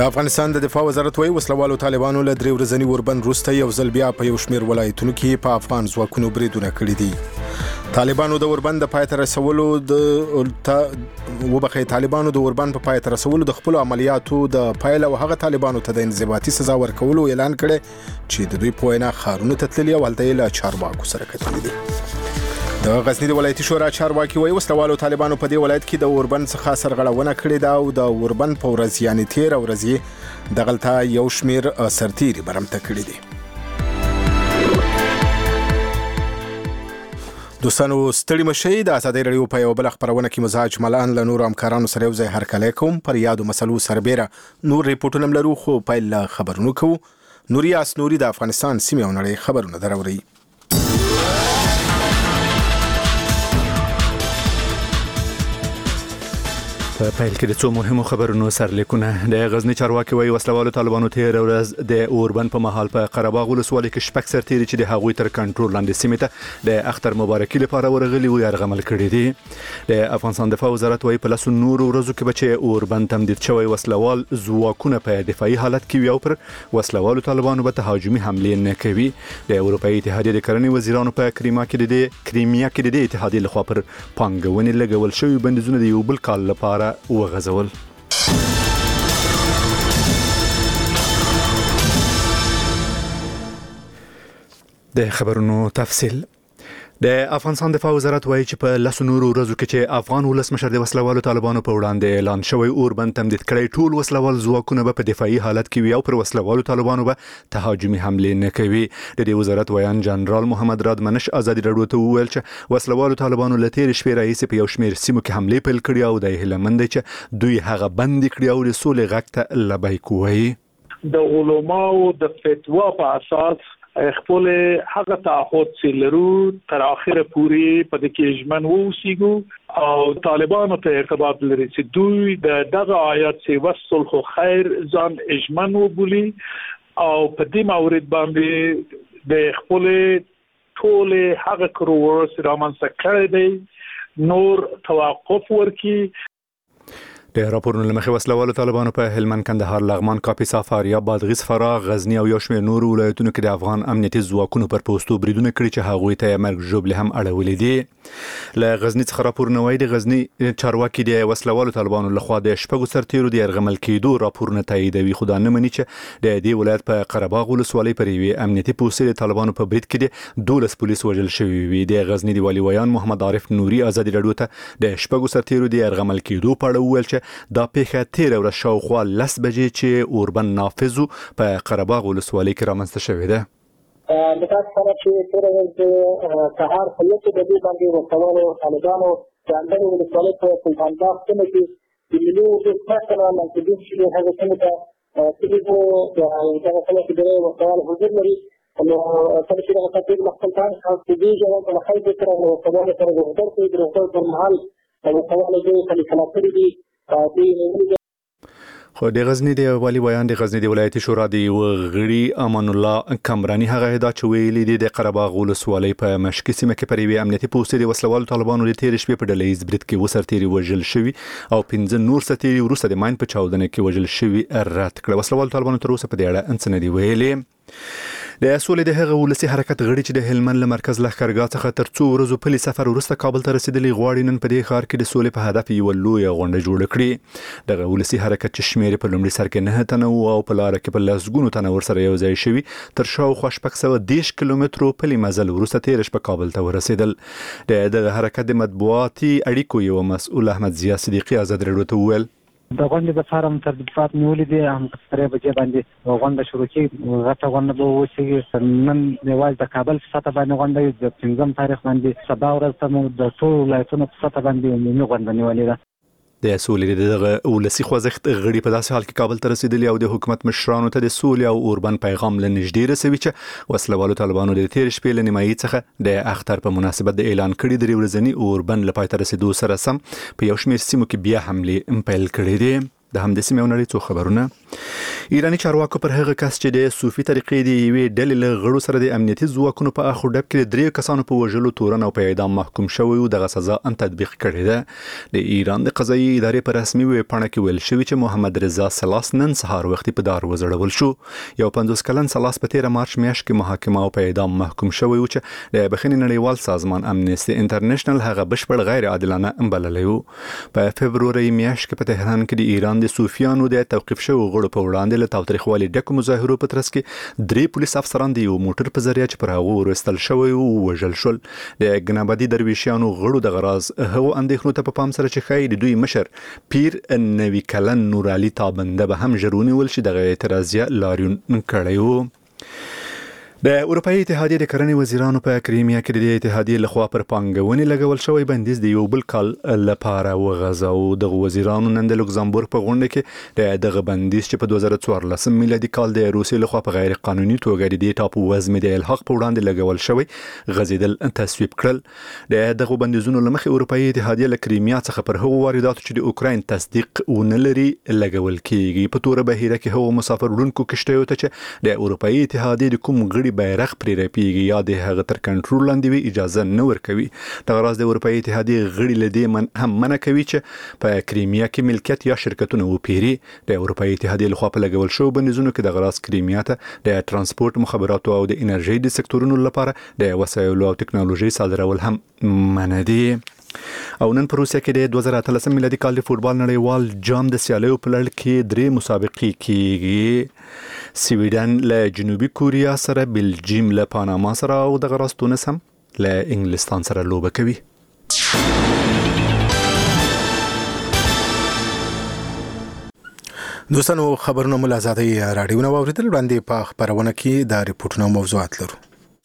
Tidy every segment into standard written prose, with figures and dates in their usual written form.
د افغانستان د دفاع وزارت وايي وسلوالو طالبانو له 3 ورځني اوربند وروسته یو ځل بیا په یو شمېر ولایتونو کې په افغان ځواکونو بریدونه کړي دي. طالبانو د اوربند په پای ته رسولو په پای ته رسولو د خپل عملیاتو د پایله او هغه طالبانو ته د انضباطي سزا ورکولو اعلان کړي چې د دوی په وینا ښارونو ته تللي او هلته یې له چارواکو سره کتلي دي. د غزنی د ولایتي شورا چارواکي وايي وسلوالو طالبانو په دې ولایت کې د اوربند څخه سرغړونه کړې ده او د اوربند په ورځ یعنې 13 ورځې دغلته یو شمېر سرتیري برمته کړي دي. دوستانو ستړي مشئ د ازادۍ راډیو په یوه بله خپرونه کې مزاج ملان له نورو همکارانو سره یو ځای هرکلی کوم. پر یادو مسلو سربیره نور ریپورټونه هم لرو خو پیل له خبرونو کوو. نوري اسنوري د افغانستان سیمې او نړۍ خبرونه دراوړي. په پیل کې د څو مهمو خبرونو سرلیکونه. د غزنی چارواکي وايي وسلوالو طالبانو 13 ورځ د اوربند په مهال په قرهباغ ولسوالۍ کې شپږ سرتیري چې د هغوی تر کنټرول لاندې سیمې ته د اختر مبارکي لپاره ورغلي وو یرغمل کړي دي. د افغانستان دفاع وزارت وايي په لسو نورو ورځو کې به چې اوربند تمدید شوی وسلوال ځواکونه په دفاعي حالت کې وي او پر وسلوالو طالبانو به تهاجمي حملې نه کوي. د اروپایي اتحادیې د کرنې وزیرانو په کریمیا کې د اتحادیې لخوا پر پانګونې لګول شوي بندیزونه د یو بل کال لپاره وغځول. د خبرونو تفصیل. د افغانستان دفاع وزارت وايي چې په لسو نورو ورځو کې چې افغان ولسمشر د وسلوالو طالبانو په وړاندې اعلان شوی اوربند تمدید کړی ټول وسلوال ځواکونه به په دفاعي حالت کې وي او پر وسلوالو طالبانو به تهاجمي حملې نه کوي. د دې وزارت ویان جنرال محمد راد منش ازادي راډیو ته وویل چې وسلوالو طالبانو له تېرې شپې راهیسې په یو شمېر سیمو کې حملې پیل کړي او د هیله مند دی چې دوی هغه بندي کړي او د سولې غږ ته لبیک ووایي. د علماو د فتوا په اساس خپل هغه تعهد چې لرو تر اخره پوری په دې کې ژمن ووسیږو او طالبانو ته ارتباط لري چې دوی دغه آیات چې وصل خو خیر ځان ژمن وبولي او په دې مورید باندې د خپل ټول هغه کړو چې رامنځته کړی دی نور توقف ورکي. د راپورونو له مخې وسلوالو طالبانو په هلمند، کندهار، لغمان، کاپیسا، فاریاب، بادغیس، فراه، غزنی او یو شمېر نورو ولایتونو کې د افغان امنیتي ځواکونو پر پوستو بریدونه کړي چې هغوی ته مرګ ژوبلې هم اړولې دي. له غزنی څخه راپورونه وايي د غزنی چارواکي د وسلوالو طالبانو لخوا د شپږو سرتیرو د یرغمل کېدو راپورونه تاییدوي، خو دا نه مني چې د دې ولایت په قرهباغ ولسوالۍ پر یوې امنیتي پوستې د طالبانو په برید کې د 12 پولیس وژل شوي وي. د غزنی د والي ویان محمد عارف نوري ازادي راډیو ته د شپږو سرتیرو د یرغمل کېدو په اړه وویل چې دا پیښه 13 ورځې شاوخوا 10 بجې چې اوربند نافذو په قرهباغ ولسوالۍ کې رامنځته شوې ده. د تاسو سره چې 13 ورځې سهار په یوه بجې باندې وسلوالو طالبانو د اندړ ولسوالۍ په سلطانباغ سیمه کې د ملي اردو څخه منسوبین چې هغه سیمه ته تللي وو دغه سیمه کې ډېر وسلوال حضور لري. نو کله چې دغه ترتیب له خپل کار څخه تېرېږي او له خلکو سره د وسلوالو سره روغبړ کوي. د روغبړ پر مهال وسلوالو دوی خلیفه کړي دي. خو د غزنی د والي ویان د غزنی د ولایتي شورا د غړي امان الله کمرانی هغه ادا چې ویلي دي د قرهباغ ولسوالۍ په مشکې سیمه کې پر یوې امنیتي پوستې د وسلوالو طالبانو د تېرې شپې په ډله ییز برید کې وسرتیري وژل شوي او 15 نور سرتیري وروسته د ماین په چاودنه کې وژل شوي رد کړه. وسلوالو طالبانو تر اوسه په دې اړه هیڅ نه دي ویلي. د سولې د هغه ولسي حرکت غړي چې د هلمند له مرکز لښکرګاه څخه تر څو ورځو پلي سفر وروسته کابل ته رسیدلي غواړي نن په دې ښار کې د سولې په هدف یوه لویه غونډه جوړه کړي. دغه ولسي حرکت چې شمېر په لومړي سر کې 9 تنه او په لاره کې په لسګونو تنه ورسره یو ځای شوي تر شاوخوا 610 کیلومترو پلي مزل وروسته تېره شپه کابل ته ورسېدل. دغه حرکت د مطبوعاتي اړیکو یو مسؤل احمد ضیا صدیقي ازادي راډیو ته وویل د غونډې لپاره ترتیبات نیولي دي. هم 3 بجې باندې غونډه شروع کېږي. غټه غونډه به وشي. نن یوازې د کابل په سطح باندې غونډه د 5 تاریخ باندې سبا ورځ ته مو د ټولو ولایتونو په سطح باندې عمومي غونډه نیولې ده. د سولې دغه ولسي خوځښت غړي په داسې حال کې کابل ته رسیدلي او د حکومت مشرانو ته د سولې او اوربند پیغام له نږدې رسوي چې وسلوالو طالبانو د تېرې شپې له نیمایي څخه د اختر په مناسبت د اعلان کړي 3 ورځني اوربند له پای ته رسیدو سره سم په یو شمېر سیمو کې بیا حملې پیل کړي دي. د همدې سیمې نړۍ څو خبرونه. ایرانی چارواکو پر هغه کس چې د صوفي طریقې دی یوې ډلې له غړو سره د امنیتي ځواکونو په اخو ډب کې 3 کسانو په وژلو تورن او په اعدام محکوم شوی او د سزا ان تطبیق کړی ده. د ایران د قضایي ادارې په رسمي ویب پاڼه کې ویل شوی چې محمد رضا سلاس نن سهار وختي په دار وزړول شو. یو 50 کلن سلاس په 13 مارچ میاشت کې محاکمه او په اعدام محکوم شوی او چې د بخښنې نړیوال سازمان امنیسټي انټرنیشنل هغه بشپړ غیر عادلانه بللی و. په فبروري میاشت کې په تهران کې د ایران د صوفیانو د توقيف شوی غړو په وړاندې له تاوتریخوالي ډکو مظاهرو په ترڅ کې 3 پولیس افسران د یو موټر په ذریعہ چې پر هغه ورستل شوی او وژل شول. د ګنابادي درویشیانو غړو د غراز هغه اندېښنو ته په پام سره چې خای د دوی مشر پیر نوی کلن نور علي تابنده به هم ژرونی ول چې د اعتراضیه لاریون کړی و. د اروپאי اتحادیې د کرنې وزیرانو په کریمیا کې د اتحادیې لخوا پر پانګونې لګول شوی بندیز د یو بل کال لپاره وغځاو. د وزیرانو نن د لوکزامبورګ په غونډه کې دغه بندیز چې په 2014 میلادي کال د روسیې لخوا په غیر قانوني توګه د ټاپو وزمې د الحاق په وړاندې لګول شوی غځیدل تصویب کړل. دغه بندیزونو لمخې اروپאי اتحادیې له کریمیا څخه پر هغو وارداتو چې د اوکراین تصدیق ونه لري لګول کیږي. په توره بهیره کې هغو مسافر وړونکو کشتیو ته چې د اروپאי اتحادیې د کوم غړي بیرغ پرې رپیږي یا د هغه تر کنټرول لاندې وي اجازه نه ورکوي. د غراز د اروپאי اتحادیې غړي لدې هم منع کوي چې په کریمیا کې ملکیت یا شرکتونه وپیري. د اروپאי اتحادیې لخوا په لګول شو بندیزونو کې د غراز کریمیا ته د ترانسپورت مخابراتو او د انرژي د سکتورونو لپاره د وسایلو او ټکنالوژي صادرول هم منع دي. او نن په روسیه کې د 2013 میلادي کال د فوتبال نړیوال جام د سیالیو په لړ کې 3 مسابقې کیږي. سویډن له جنوبي کوریا سره، بلجیم له پاناما سره او د غراس تونس هم له انګلستان سره لوبه کوي. دوستانو خبرونه مو له آزادۍ راډیو نه واوریدل. وړاندې په خبرونه کې د ریپورتونو موضوعات لرو.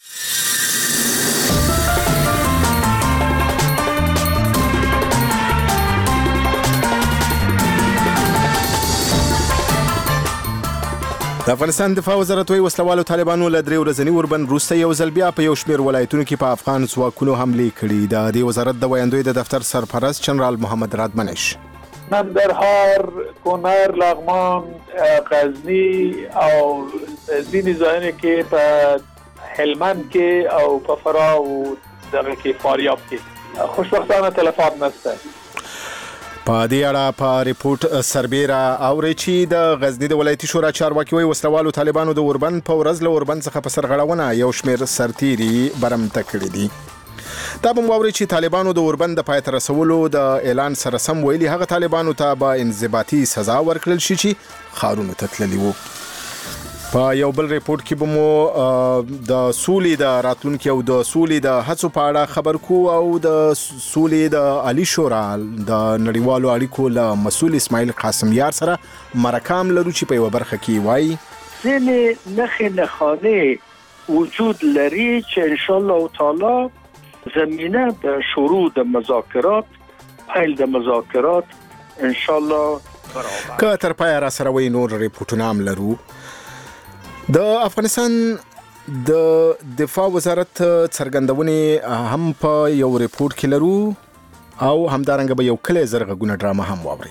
د افغانستان دفاع وزارت وی وسلوالو طالبانو له 3 ورځنی اوربند وروسته یو ځل بیا په یو شمېر ولایتونو کې په افغان ځواکونو حملې کړې. د دې وزارت د ویاندوی د دفتر سرپرست جنرال محمد رادمنش ننګرهار، کونړ، لغمان، غزنی او ځینې ځایونه کې په هلمند کې او په فراه او دغه کې فاریاب کې خوشبختانه تلفات نشته. په دې اړه په ریپورت سربیره اوري چې د غزنی د ولایتي شورا چارواکي وی وسلوالو طالبانو د اوربند په ورځ له اوربند څخه په سرغړونه یو شمېر سرتيري برمته کړی دي. دا به موري چې طالبانو د اوربند د پایته رسولو د اعلان سره سم ویلي هغه طالبانو ته به انضباطي سزا ورکړل شي چې خارونو ته تللي وو. په یو بل ریپورت کې به مو د سولې د راتلونکو او د سولې د هڅو په اړه خبر کو او د سولې د عالی شورا د نړیوالو اړیکو له مسؤل اسماعیل قاسم یار سره مرکام لرو چې په یو برخه کې وایي ځینې نښې نښانې وجود لري چې ان شاء الله تعالی زمینه د شروع د مذاکرات پیل د مذاکرات ان شاء الله برابر. که تر پای را سره وي نور ریپورتونه هم لرو. د افغانستان د دفاع وزارت څرګندونې هم په یو ریپورت کې لرو او همدارنګه به یو کلی زرغونه ډرامه هم واوري.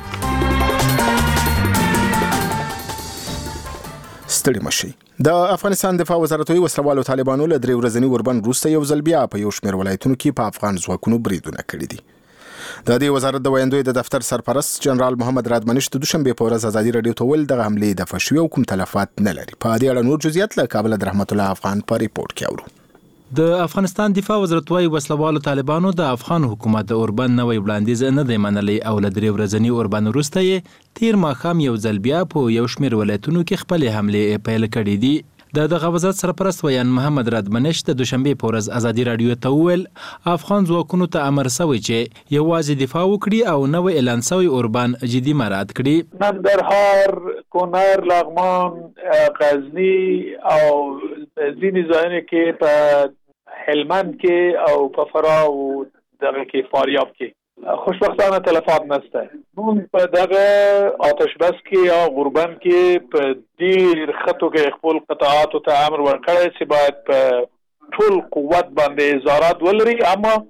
ستړي مشي. د افغانستان دفاع وزارت وی وسلوالو طالبانو له 3 ورځنی اوربند وروسته یو ځل بیا په یو شمېر ولایتونو کې په افغان ځواکونو بریدونه کړي دي. د دې وزارت د ویاندوی د دفتر سرپرست جنرال محمد رادمنش د دوشنبه په ورځ ازادي رادیو ته ویل دغه حملې د فشوي او کوم تلفات نه لري. په دې اړه نور جزئیات له کابل د رحمت الله افغان په ریپورت کې اورو. د افغانستان دفاع وزارت وايي وسلوالو طالبانو د افغان حکومت د اوربند نوې وړاندیز نه دی منلی او له 3 ورځنی اوربند وروسته یې تیر ماښام یو ځل بیا په یو شمېر ولایتونو کې خپل حملې پیل کړې دي. د دغه وزارت سرپرست ویان محمد رادمنش د دوشنبه په ورځ ازادي رادیو ته ویل افغان ځواکونو ته امر شوی چې یوازې دفاع وکړي او نوې اعلان شوی اوربند جدي مراعات کړي. ننګرهار، کونړ، لغمان، غزنی او ځینې ځایونه کې په هلمند کې او په فراه او دغه کې فاریاب کې خوشبختانه تلفات نشته. نون په دغه آتش بس کې یا غوربند کې په ډیر خطو کې خپل قطاعات ته امر ورکړی چې باید په ټول قوت باندې زارات ولري، اما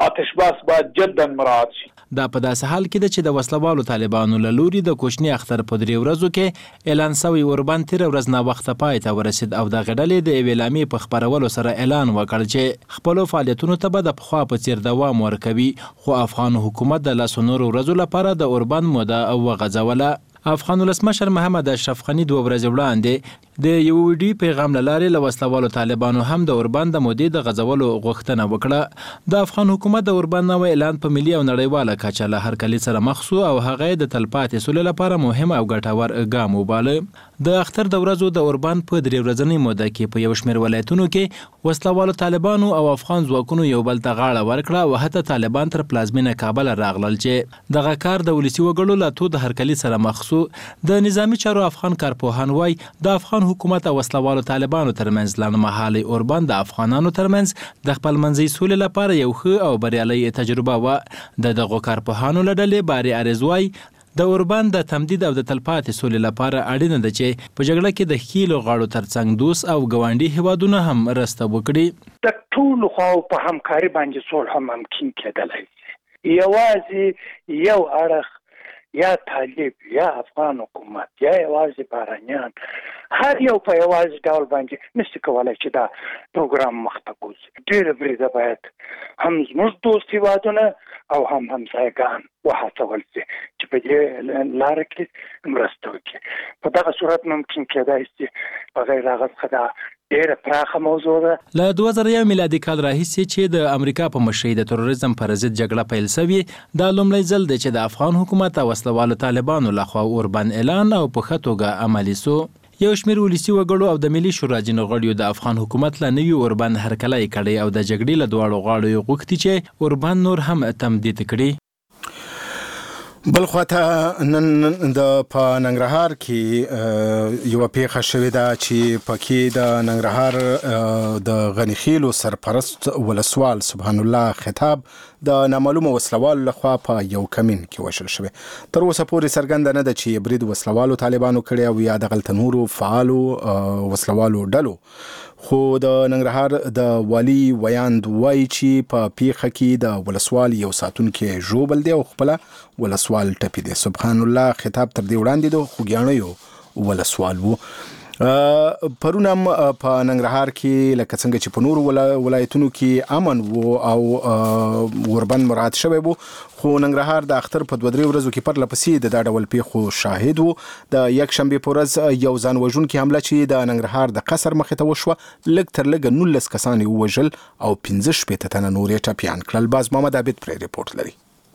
آتش بس باید جدا مراعات شي. دا په داسې حال کې ده چې د وسلوالو طالبانو له لوري د کوچني اختر په 3 ورځو کې اعلان شوی اوربند تیر ورځ نه وخت پای ته ورسید او د غډلې د اعلامي په خبرولو سره اعلان وکړ چې خپل فعالیتونو ته به د پخوا په څیر دوام ورکوي، خو افغان حکومت د لاسو نورو ورځو لپاره د اوربند موده وغځوله. افغان ولسمشر محمد اشرف غنی 2 ورځې وړاندې د یو ویډیو پیغام لاره له وسلوالو طالبانو هم د اوربند د مودې د غځولو غوښتنه وکړه. د افغان حکومت د اوربند نوې اعلان په ملي او نړیواله کچه له هرکلي سره مخ شو او هغه د تلپاتې سولې لپاره مهم او ګټور ګام وباله. د اختر د ورځو د اوربند په 3 ورځنۍ موده کې په یو شمېر ولایتونو کې وسلوالو طالبانو او افغان ځواکونو یو بل ته غاړه ورکړه او حتی طالبان تر پلازمینه کابل راغلل چې دغه کار د ولسی وګړو له تو د هرکلي سره مخ شو. د نظامی چارو افغان کارپوهان وای د افغان حکومت او وسلوالو طالبانو ترمنځ لنډمهالي اوربند د افغانانو ترمنځ د خپل منځي سولې لپاره یو ښه او بریالي تجربه و. دغه کارپوهانو له ډلې باري ارزوای د اوربند د تمدید او د تلپاتې سولې لپاره اړینه ده چې په جګړه کې د خیلو غاړو ترڅنګ دوست او ګاونډي هیوادونه هم مرسته وکړي. د ټولو خواو په همکاري باندې صلح ممکن کېدلی شي. یوازې یو اړخ یا طالب یا افغان حکومت یا یوازې بارانیان هر یو په یوازې ډول باندې نشي کولای چې دا پروګرام مخته بوځي. ډېره بریده باید هم زموږ دوست هیوادونه او هم همسایګان وهڅول شي چې په دې لاره کې مرسته وکړي. په دغه صورت ممکن کېدای شي بغیر هغه څخه دا ډېره پراخه موضوع ده. له 2001 میلادي کال راهیسې چې د امریکا په مشرۍ د تروریزم پر ضد جګړه پیل شوې، دا لومړی ځل دی چې د افغان حکومت او وسلوالو طالبانو لخوا اوربند اعلان او په ښه توګه عملي سو. یو شمېر ولسي وګړو او د ملي شورا ځینو غړیو د افغان حکومت له نوي اوربند هرکلی کړی او د جګړې له دواړو غاړو یې غوښتي چې اوربند نور هم تمدید کړي. بل خواته نن د په ننګرهار کې یو پیښه شوې ده چې پکې د ننګرهار د غنیخیلو سرپرست ولسوال سبحان الله خطاب د نامعلومه وسلوالو لخوا په یو کمین کې وشل شوی. تر اوسه پورې څرګنده نه ده چې برید وسلوالو طالبانو کړی او یا د غلط نورو فعالو وسلوالو ډلو. خو د ننګرهار د والی ویاند وای چې په پیښه کې د ولسوال یو ساتونکي ژوبل دی او خپل ولسوال ټپي دی. سبحان الله خطاب تر دې وړاندې د خوګیاڼیو ولسوال وو. پرونم په ننګرهار کې لکه څنګه چې په نورو ولایتونو کې امن وو او اوربند مراد شوی وو، خو ننګرهار د اختر په 2-3 ورځو کې پرله پسې د دا ډول پیښو شاهد وو. د یک شنبه په ورځ یو ځان وژونکي حمله چې د ننګرهار د قصر مخې ته وشوه، لږ تر لږه 19 کسان یې ووژل او 15 تنه نور یې ټپیان کړل. باز محمد عابد پرې رپورټ لري.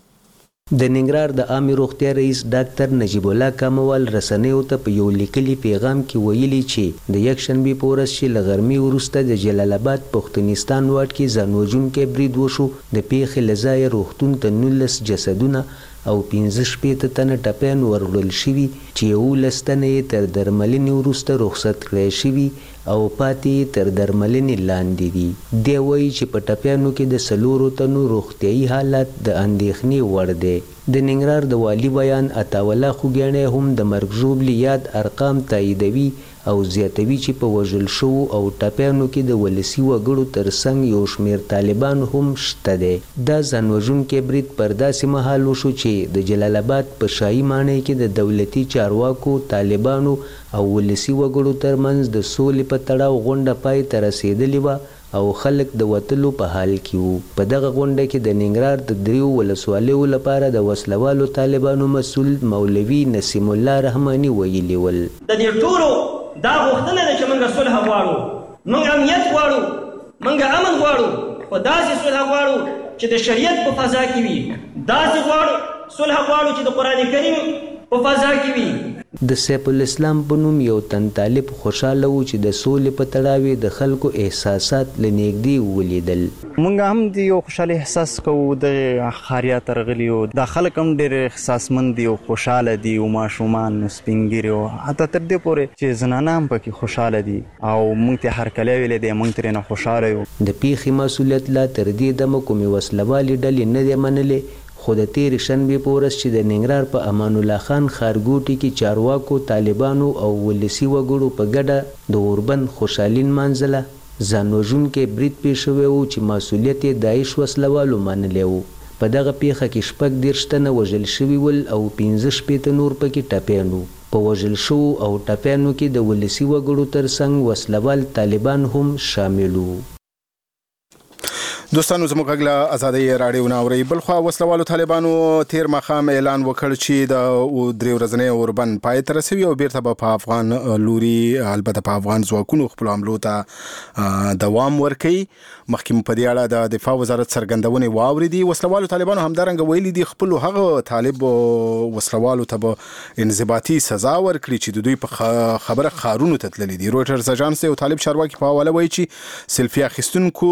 د ننګرهار د عامه روغتیا رئیس ډاکټر نجیب الله کاموال رسنیو ته په یو لیکلي پیغام کې ویلي چې د یک شنبه په ورځ چې له غرمې وروسته د جلال آباد پښتونستان واټ کې ځان وژونکی برید وشو، د پیښې له ځایه روغتون ته 19 جسدونه او 15 تنه ټپیان وروړل شوي چې 11 تنه یې تر درملنې وروسته رخصت کړی شوي او پاتې تر درملنې لاندې دي. دی وایي چې په ټپیانو کې د 4 تنو روغتیایي حالت د اندېښنې وړ دی. د ننګرهار د والي بیان عطاالله خوګیاڼی هم د مرګ ژوبلې یاد ارقام تاییدوي او زیاتوي چې په وژل شوو او ټپیانو کې د ولسي وګړو ترڅنګ یو شمېر طالبان هم شته دی. دا ځان وژونکی برید پر داسې مهال وشو چې د جلال آباد په شاهي ماڼۍ کې د دولتي چارواکو، طالبانو او ولسي وګړو ترمنځ د سولې په تړاو غونډه پای ته رسېدلې وه او خلک د وتلو په حال کې وو. په دغه غونډه کې د ننګرهار د 3 ولسوالیو لپاره د وسلوالو طالبانو مسؤل مولوي نسیم الله رحماني ویلي ول. د دې ټولو دا غوښتنه ده چې موږ صلح غواړو، موږ امنیت غواړو، موږ امن غواړو، خو داسې صلح غواړو چې د شریعت په فضا کې وي، داسې غواړو صلح غواړو چې د قرآن کریم په فضا کې وي. د سیف الاسلام په نوم یو تن طالب خوشاله و چې د سولې په تړاو د خلکو احساسات له نږدې ولیدل. مونږ هم د یو خوشاله احساس کوو، د خاریات راغلي او د خلک هم ډېر احساسمند دي او خوشاله دي او ماشومان سپین ږیري او حتی تر دې پورې چې زنانه هم پکې خوشاله دي او مونږ ته هرکلی ویلی دی، مونږ ترې نه خوشاله یو. د پیښې مسؤلیت لا تر دې دمه کومې وسلوالې ډلې نه دی منلې، خو د تېرې شنبې په ورځ چې د ننګرهار په امان الله خان ښارګوټي کې چارواکو، طالبانو او ولسي وګړو په ګډه د اوربند خوشحالي نمانځله، ځانوژونکی برید پیښ شوی و چې مسؤلیت یې داعش وسلوالو منلی و. په دغه پیښه کې 36 تنه وژل شوي ول او 15 نور پکې ټپیان وو. په وژل شوو او ټپیانو کې د ولسي وګړو ترڅنګ وسلوال طالبان هم شامل وو. دوستانو زموږ غږ له ازادۍ راډیو نه اورئ. بلخوا وسلوالو طالبانو تیر ماښام اعلان وکړ چې د 3 ورځنی اوربند پای ته رسوي او بیرته به په افغان لوري البته په افغان ځواکونو خپل حملو ته دوام ورکوي. مخکې په دې اړه د دفاع وزارت څرګندونې واورېدې. وسلوالو طالبانو همدارنګه ویلي دي خپلو هغه طالب وسلوالو ته به انضباطي سزا ورکړي چې د دوی په خبره ښارونو ته تللي دي. رویټرز اژانس یو طالب چارواکي په حواله وایي چې سیلفي اخیستونکو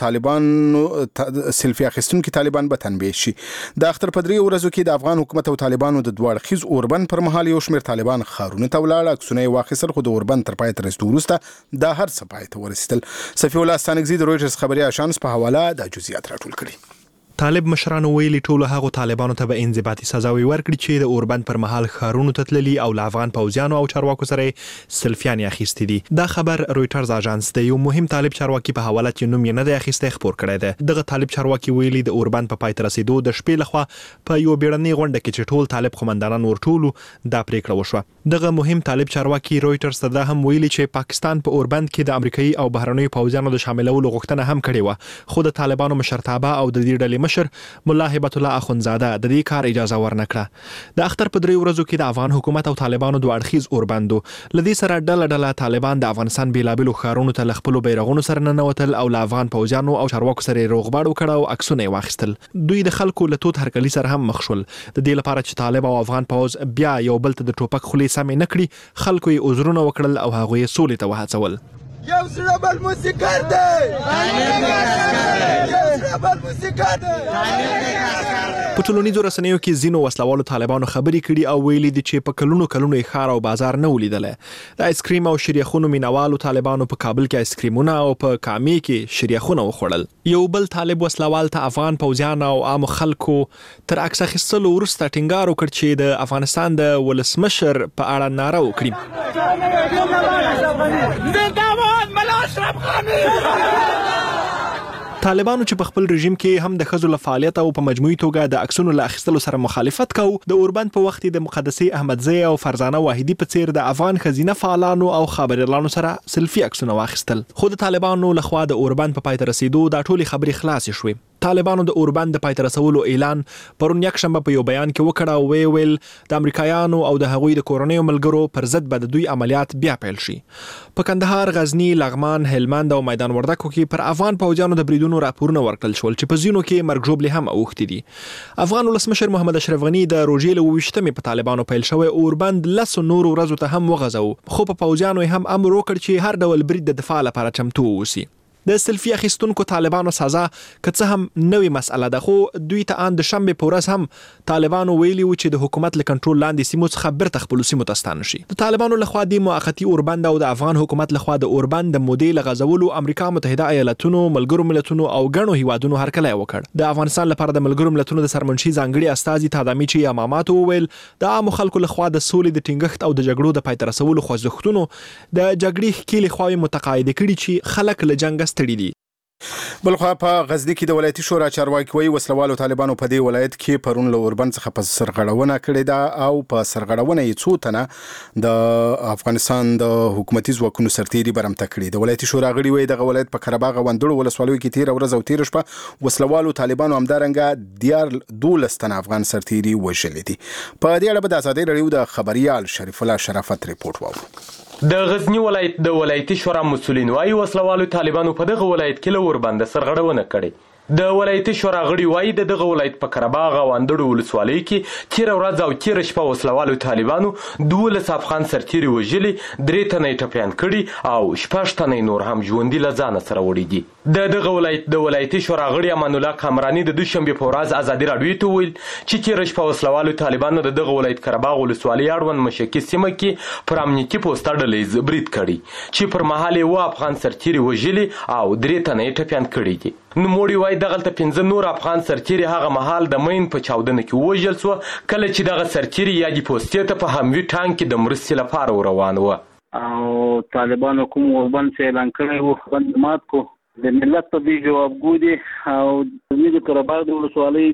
طالبان به تنبیه شي. د اختر په 3 ورځو کې د افغان حکومت او طالبانو د دوه اړخیز اوربند پر مهال یو شمېر طالبان ښارونو ته ولاړ، عکسونه یې واخیستل، خو د اوربند تر پای ته رسېدو وروسته دا هر څه پای ته ورسېدل. صفي الله ستانکزي د رویټرز خبري اژانس په حواله دا جزئیات راټول کړي. طالب مشرانو ویلي ټولو هغو طالبانو ته به انضباطي سزاوي ورکړي چې د اوربند پر مهال ښارونو ته تللي او له افغان پوځیانو او چارواکو سره سلفیانې اخیستي دي. دا خبر رویټرز اژانس د یو مهم طالب چارواکي په حواله چې نوم یې نه دی اخیستی خپور کړی دی. دغه طالب چارواکي ویلي د اوربند په پای ته رسېدو د شپې لخوا په یو بیړنۍ غونډه کې چې ټول طالب قومندانان ورټولو دا پریکړه وشوه. دغه مهم طالب چارواکي رویټرز ته دا هم ویلي چې پاکستان په اوربند کې د امریکایي او بهرنیو پوځیانو د شاملولو غوښتنه هم کړې وه، خو د طالبانو مشرتابه او د دې ډلې مشر مولا هبت الله اخونزاده د دې کار اجازه ورنکړه. د اختر په 3 ورځو کې د افغان حکومت او طالبانو دوه اړخیز اوربندو لدې سره ډله طالبان د افغانستان بیلابلو ښارونو ته خپل بیرغونو سره ننوتل او له افغان پوځیانو او چارواکو سره روغبړ وکړ او عکسونه یې واخیستل. دوی د خلکو له توت هرکلي سره هم مخ شول د دې لپاره چې طالب او افغان پوځ بیا یو بل ته د ټوپک خولې سمې نه کړي. خلکو یې عذرونه وکړل او هغوی یې سولې ته وهڅول. یو سره بل موسیقار په ټولنیزو رسنیو کې ځینو وسلوالو طالبانو خبرې کړي او ویلي دي چې په کلونو یې ښار او بازار نه ولیدلی. د آیسکریم او شریخونو مینوالو طالبانو په کابل کې آیسکریمونه او په کامې کې شریخونه وخوړل. یو بل طالب وسلوال ته افغان پوځیان او عام خلکو تر عکس اخیستلو وروسته ټینګار وکړ چې د افغانستان د ولسمشر په اړه ناره وکړي. طالبانو چې په خپل رژیم کې هم د ښځو له فعالیت او په مجموعي توګه د عکسونو له اخیستلو سره مخالفت کوو، د اوربند په وخت د مقدسې احمدزی او فرزانه واحدي په څیر د افغان ښځینه فعالانو او خبریالانو سره سلفي عکسونه واخیستل. خو د طالبانو لخوا د اوربند په پای ته رسېدو دا ټولې خبرې خلاصې شوې. طالبانو د اوربند د پای ته رسولو اعلان پرون یکشنبه په یو بیان کې وکړ او ویل د امریکایانو او د هغوی د کورنیو ملګرو پر ضد به د دوی عملیات بیا پیل شي. په کندهار، غزنی، لغمان، هلمند او میدان وردګو کې پر افغان پوځیانو د بریدونو راپورونه ورکړل شول چې په ځینو کې مرګ ژوبلې هم اوښتې دي. افغان ولسمشر محمد اشرف غني د روژې له 28مې په طالبانو پیل شوی اوربند 10 نورو ورځو ته هم وغځو، خو په پوځیانو هم امر وکړ چې هر ډول برید د دفاع لپاره چمتو اوسي. د سلفي اخیستونکو طالبانو سزا که څه هم نوې مسأله ده، خو دوی ته ان د شنبې په ورځ هم طالبانو ویلي و چې د حکومت له کنټرول لاندې سیمو څخه بیرته خپلو سیمو ته ستانه شي. د طالبانو لخوا د موقتي اوربند او د افغان حکومت لخوا د اوربند د مودې له غځولو امریکا متحده ایالاتونو، ملګرو ملتونو او ګڼو هیوادونو هرکلی وکړ. د افغانستان لپاره د ملګرو ملتونو د سرمنشي ځانګړي استازي تادامیچي اماماتو وویل د عامو خلکو لخوا د سولې د ټینګښت او د جګړو د پای ته رسولو خوځښتونو د جګړې ښکېلې خواوې متقاعده کړي چې خلک له جنګه ستړي دي. بلخوا په غزنی کې د ولایتي شورا چارواکي وایي وسلوالو طالبانو په دې ولایت کې پرون له اوربند څخه په سرغړونه کړې ده او په سرغړونه یې څو تنه د افغانستان د حکومتي ځواکونو سرتیري برمته کړي. د ولایتي شورا غړي وایي دغه ولایت په قره باغ او وندړو ولسوالیو کې 13 ورځ او 13 شپه وسلوالو طالبانو همدارنګه 12 تنه افغان سرتیري وژلي دي. په دې اړه به د ازادۍ راډیو د خبريال شریف الله شرافت ریپورت واورو. د غزنی ولایت د ولایتي شورا مسؤلین وايي وسلوالو طالبانو په دغه ولایت کې له اوربند سرغړونه کړې. د ولایتي شورا غړي وايي دغه ولایت په قرهباغ او اندړو ولسوالۍ کې 13 ورځ او 13 شپه وسلوالو طالبانو 12 افغان سرتیري وژلي، 3 تنه ټپیان کړي او 6 تنه نور هم ژوندي له ځانه سره وړي دي. دغه ولایت د ولایتي شورا غړي امان الله کامرانی د دوشنبه په ورځ ازادي راډیو ته ویل چې 13 شپه وسلوالو طالبانو دغه ولایت قرهباغ ولسوالۍ اړوند مشکې سیمه کې پر امنیتي پوسټ ډلې برید کړي چې پر مهال یې افغان سرتیري وژلي او 3 تنه ټپیان کړي دي. نوموړي وايي دغلته 15 نور افغان سرتیري هغه مهال د مین په چاودنه کې وژل شو کله چې دغه سرتیري یادي پوستې ته په هموي ټانک کې د مرستې لپاره روان و. او طالبانو کوم اوربند چې اعلان کړی وو بند مات کو د ملت په دې جوابګو دي او د نیمه قرهباغ د ولسوالۍ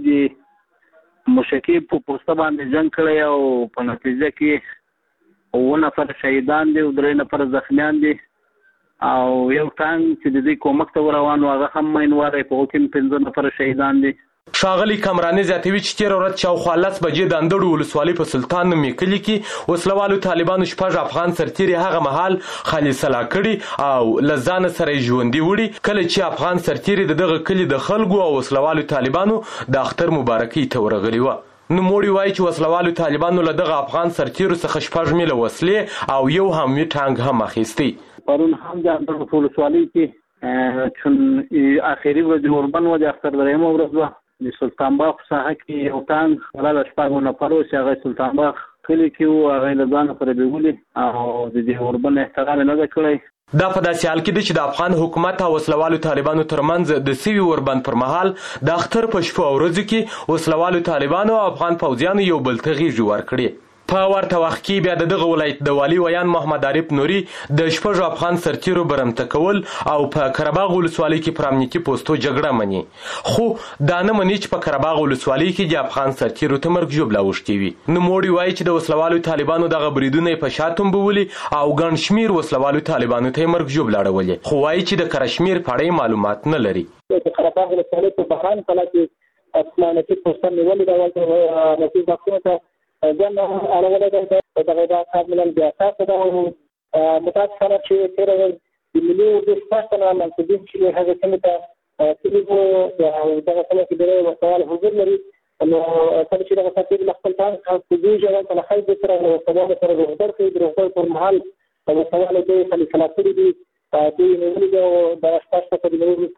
د مشکې په پوسټه باندې جنگ کړی او په نتیجه کې 9 نفر شهیدان دي او 3 نفر زخمیان دي او یو ټانک چې د دې کومک ته روان و هغه هم مینواره په حکم 15 نفر شهیدان دي. ښاغلي کمراني زیاتوي چې تېره ورځ شاوخوا 10 بجې د اندړو ولسوالۍ په سلطان نومي کلي کې وسلوالو طالبانو 6 افغان سرتیري هغه مهال خالي سلا کړي او له ځانه سره یې ژوندي وړي کله چې افغان سرتیري د دغه کلي د خلکو او وسلوالو طالبانو د اختر مبارکۍ ته ورغلي وه. نوموړي وایي چې وسلوالو طالبانو له دغه افغان سرتیرو څخه 6 میله وسلې او یو هموي ټانک هم اخیستی. پرون هم د اندړو په ولسوالۍ کې چون آخري ورځ اوربند و د اختر درېیمه ورځ وه د سلطان باغ په ساحه کې یو ټانک له 6 نفرو چې هغه سلطان باغ کلي کې وو هغه له ځانه سره بیولي او د دې اوربند احترام نه ده کړی. دا په داسې حال کې ده چې د افغان حکومت او وسلوالو طالبانو ترمنځ د سوي اوربند پر مهال د اختر په شپو او ورځو کې وسلوالو طالبانو او افغان پوځیانو یو بل ته غېږې ورکړې. په ورته وخت کې بیا د دغه ولایت د والي ویان محمد عارف نوري د 6 افغان سرتیرو برمته کول او په قرهباغ ولسوالۍ کې پر امنیتي پوستو جګړه مني خو دا نه مني چې په قرهباغ ولسوالۍ کې د افغان سرتیرو ته مرګ ژوبله اوښتې وي. نوموړي وایي چې د وسلوالو طالبانو دغه بریدونه یې په شا تنبولي او ګڼ شمېر وسلوالو طالبانو ته یې مرګ ژوبله اړولې خو وایي چې د کره شمېر په اړه معلومات نه لري. د قرهباغ ولسوالۍ په بهران کلا کې امنیتي پوسټه نیولې ده ولته نتیجه ځواکونو ته ځان اړولې ده دغه د کارملن بیا تاسو دا متاسفانه چې تېره ورځ د ملي اردو شپږ منصبین چې هغه سیمې ته تللي وو دغه سیمه کې ډېری وسوال حضور لري نو کله چې دغه سرتیري له خپل ټانک څخه کوزېږي هغه له خلکو سره له وسوالو سره روغبړ کوي د روغبړ پر مهال وسوالو دوی خالي سلا کړي دي دوی نیولي دي او دغه شپږ ته د نیولو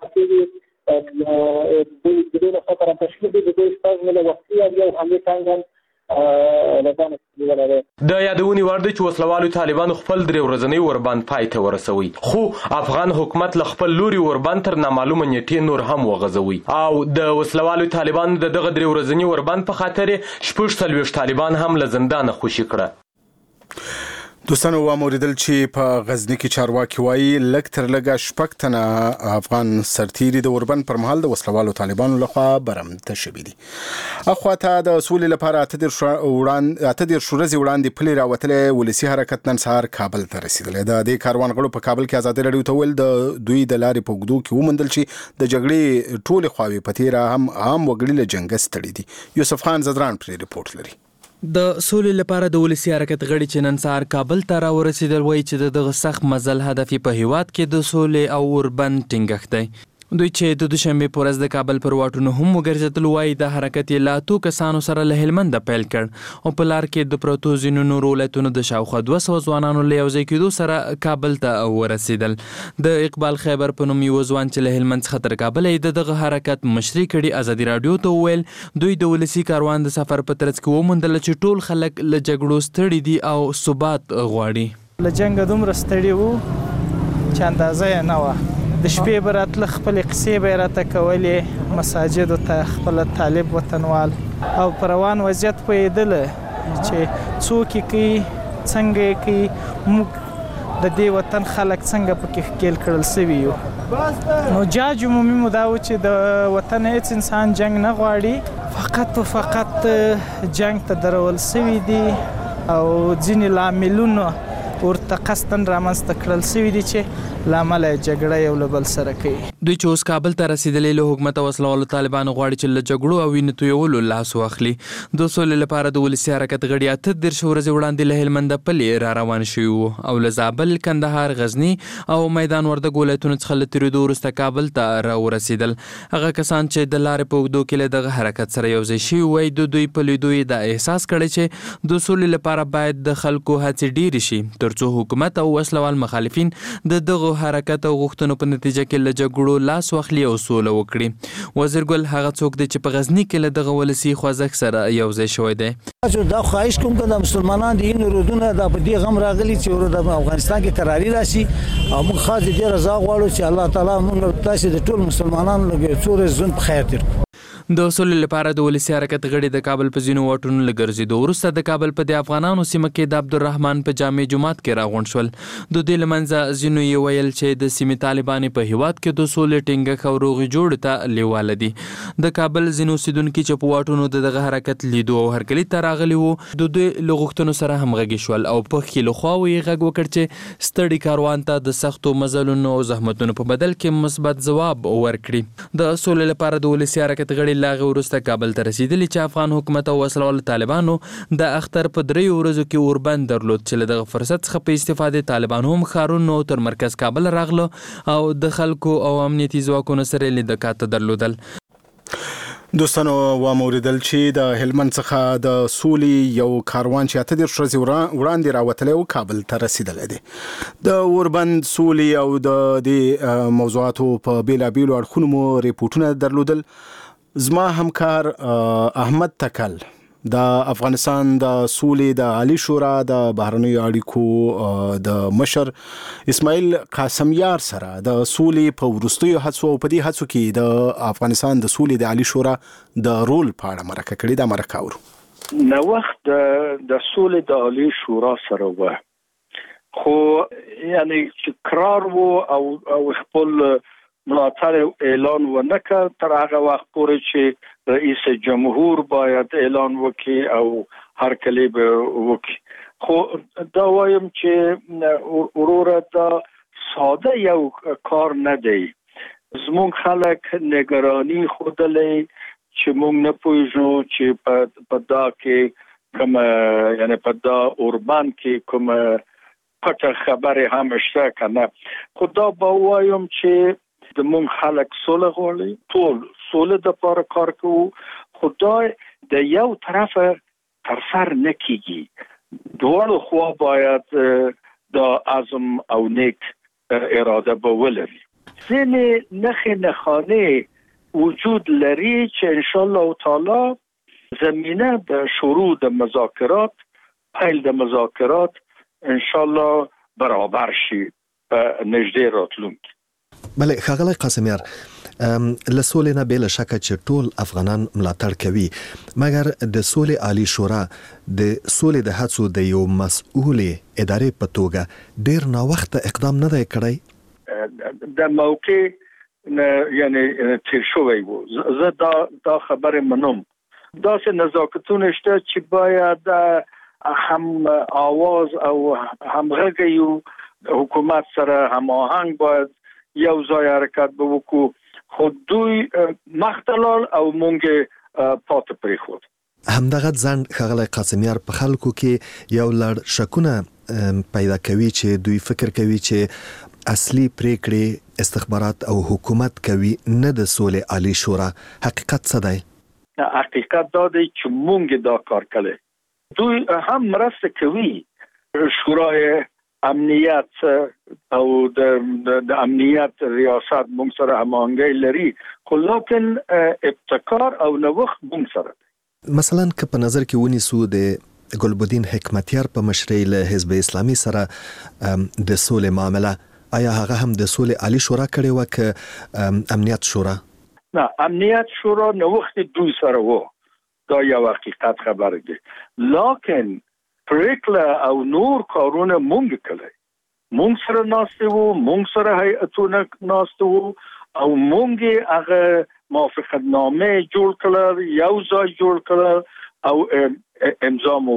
څخه دوی د دوی له خوا تشکیل دي د دوی 6 میله وسلې او یو هموي ټانک هم د یادونې وړ دی چې وسلوالو طالبانو خپل 3 ورځنی اوربند پای ته ورسوي خو افغان حکومت له خپل لوري اوربند تر نامعلومه نیټې نور هم وغځوي او د وسلوالو طالبانو د دغه 3 ورځنی اوربند په خاطر 46 طالبان هم له زندانه خوشي کړه. دوستانو واوریدل چې په غزنی کې چارواکي وایي لږ تر لږه 6 تنه افغان سرتیري د اوربند پر مهال د وسلوالو طالبانو لخوا برمته شوي دي. اخواته د سولې لپاره 18 ورځې وړاندې پلي راوتلې ولسي حرکت نن سهار کابل ته رسیدلی ده. د کاروان غړو په کابل کې ازادي راډیو ته ویل د دوی د لارې په اوږدو کې وموندل چې د جګړې ټولې خواوې په تېره هم عام وګړي له جنګه ستړي دي. یوسف خان زدران پرې رپورټ لري. د سولې لپاره د ولسي حرکت غړي چې نن سهار کابل ته راورسېدل وایي چې دغه سخت مزل هدف په هیواد کې د سولې او اوربند ټینګښت دی. دوی چې د دوشنبه په ورځ د کابل پر واټونو هم وګرځېدل وایي د حرکت یې له 2 کسانو سره له هلمند پیل کړ او په لار کې د پروتو ځینو نورو ولایتونو د شاوخوا 200 ځوانانو له یوځای کېدو سره کابل ته ورسېدل. د اقبال خیبر په نوم یو ځوان چې له هلمند څخه تر کابل یې دغه حرکت مشري کړي ازادي راډیو ته وویل دوی د ولسي کاروان د سفر په ترڅ کې وموندل چې ټول خلک له جګړو ستړي دي او ثبات غواړي. له جنګ دومره ستړي وو چې اندازه یې نه وه. د شپې به راتله خپلې قصې به یې راته کولې مساجدو ته خپله طالب وطنوال او په روان وضعیت پوهېدله چې څوک یې کوي څنګه یې کوي موږ د دې وطن خلک څنګه پکې ښکېل کړل سوي یو. نو جاج عمومي مو دا و چې د وطن هېڅ انسان جنګ نه غواړي فقط و فقط جنګ ته درول سوي دي او ځینې لاملونه ورته قصدن رامنځته کړل سوي دي چې لامل جګړه یو له بل سره کوي. دوی چې اوس کابل ته رسیدلي له حکومت او وسلوالو طالبانو غواړي چې له جګړو او وینې تویولو لاس واخلي. د سولې لپاره د ولسي حرکت غړي 18 ورځې وړاندې له هلمند پلې را روان شوي وو او له زابل، کندهار، غزني او میدان وردګ ولایتونو څخه له تېرېدو وروسته کابل ته راورسېدل. هغه کسان چې د لارې په اوږدو کې له دغه حرکت سره یوځای شوي وایي د دوی په لیدو یې دا احساس کړی چې د سولې لپاره باید د خلکو هڅې ډېرې شي ترڅو حکومت او وسلوال مخالفین د دغه حرکت او غوښتنو په نتیجه کې له جګړو لاس واخلي او سوله وکړي. وزیر ګل هغه څوک دی چې په غزني کې له دغه ولسي خوځښت سره یوځای شوی دی. دا خواهش کوم که د مسلمانان د این رودونه د په دې غم راغلي چې د افغانستان کې قراري راشي او موږ خاص دې رضا غواړو چې الله تعالی موږ تاسو د ټول مسلمانانو لپاره څو ژوند په خیر تیر. د سولې لپاره د ولسي حرکت غړي د کابل په ځینو واټونو له ګرځېدو وروسته د کابل په د افغانانو سیمه کې د عبدالرحمن په جامع جومات کې راغونډ شول. د دې له منځه ځینو یې ویل چې د سیمې طالبانې په هیواد کې د سولې ټینګښت او روغې جوړې ته لیواله دي. د کابل ځینو اوسېدونکي چې په واټونو د دغه حرکت لیدو او هرکلي ته راغلي وو د دوی له غوښتنو سره همغږي شول او په ښکېلو خواوو یې غږ وکړ چې ستړي کاروان ته د سختو مزلونو او زحمتونو په بدل کې مثبت ځواب ورکړي. د سولې لپاره د ولسي حرکت غړي له هغې وروسته کابل ته رسېدلي چې افغان حکومت او وسله طالبانو د اختر په 3 ورځو کې اوربند درلود چې له دغه فرصت څخه په استفادې طالبان هم ښارونو تر مرکز کابل راغله او د خلکو او امنیتي ځواکونو سره لیدکات درلودل. دوستانو واوریدل چې د هلمند څخه د سولې یو کاروان چې 8 ورځې وړاندې راوتلی و کابل ته رسیدلی دی. د اوربند سولې او د دې موضوعاتو په بیلابیلو اړخونو مو ریپورټونه درلودل. زما همکار احمد تکل د افغانستان د سولې د عالی شورا د بهرنیو اړیکو د مشر اسماعیل قاسمیار سره د سولې په وروستیو هڅو او په دې هڅو کې د افغانستان د سولې د عالی شورا د رول په اړه مرکه کړې. دا مرکه اورو نو وخت د سولې د عالی شورا سره و خو یعنی قرار وو او خپل ملاتړ اعلان ونکړ تر هغه وخت پورې چې رئیس جمهور باید اعلان وکړي او هر کلی به وکړي. خو دا وایم چې وروره دا ساده یو کار نه دی. زموږ خلک نگرانی خودلې چې موږ نه پوهیږو چې په دا کې کوم یعنی په دا اوربند کې کوم پټه خبره هم شته کنه. خو دا به وایم چې د مونږ خلک سوله غواړي ټول سوله د لپاره کار کوو خو دا د یو طرف تر سر نه کیږي. دواړو خوا باید د عزم او نیک اراده به ولري. ځینې نښې نښانې وجود لري چې انشاءالله تعالی زمینه د شروع د مذاکرات پیل د مذاکرات انشاءالله برابر شي په نږدې راتلونکي. بله ښاغلی قاسمیار له سولې نه بې له شکه چې ټول افغانان ملاتړ کوي مګر د سولې عالی شورا د سولې د هڅو د یو مسؤلې ادارې په توګه ډېر ناوخته اقدام نه دی کړی. د موقع یعنی تیر شوی وو. زه دا خبره منم. داسې نزاکتونه شته چې باید هم آواز او همغږي یو حکومت سره هماهنګ باید یو ځای حرکت به وکړو خو دوی مختلال او مونږ پاتې پرېښود. همدغه ځنډ ښاغلی قاسمیار په خلکو کې یو لړ شکونه پیدا کوي چې دوی فکر کوي چې اصلي پریکړې استخبارات او حکومت کوي نه د سولې عالی شورا. حقیقت څه دی؟ حقیقت دا دی چې مونږ دا کار کړی. دوی هم مرسته کوي. شورای امنیت او د امنیت ریاست موږ سره هماهنګي لري خو لیکن ابتکار او نوښت موږ سره دی. مثلا که په نظر کې ونیسو د ګلبدین حکمتیار په مشرۍ له حزب اسلامي سره د سولې معامله آیا هغه هم د سولې عالی شورا کړې وه که امنیت شورا؟ نه امنیت شورا نوښت دوی سره و. دا یو حقیقت خبره دی. لیکن پریکړه او نور کارونه مونږ کړی. مونږ سره ناست وو مونږ سره هیئتونه ناست وو او مونږ هغه موافقتنامه جوړ کړل یو ځای جوړ کړل او امضا مو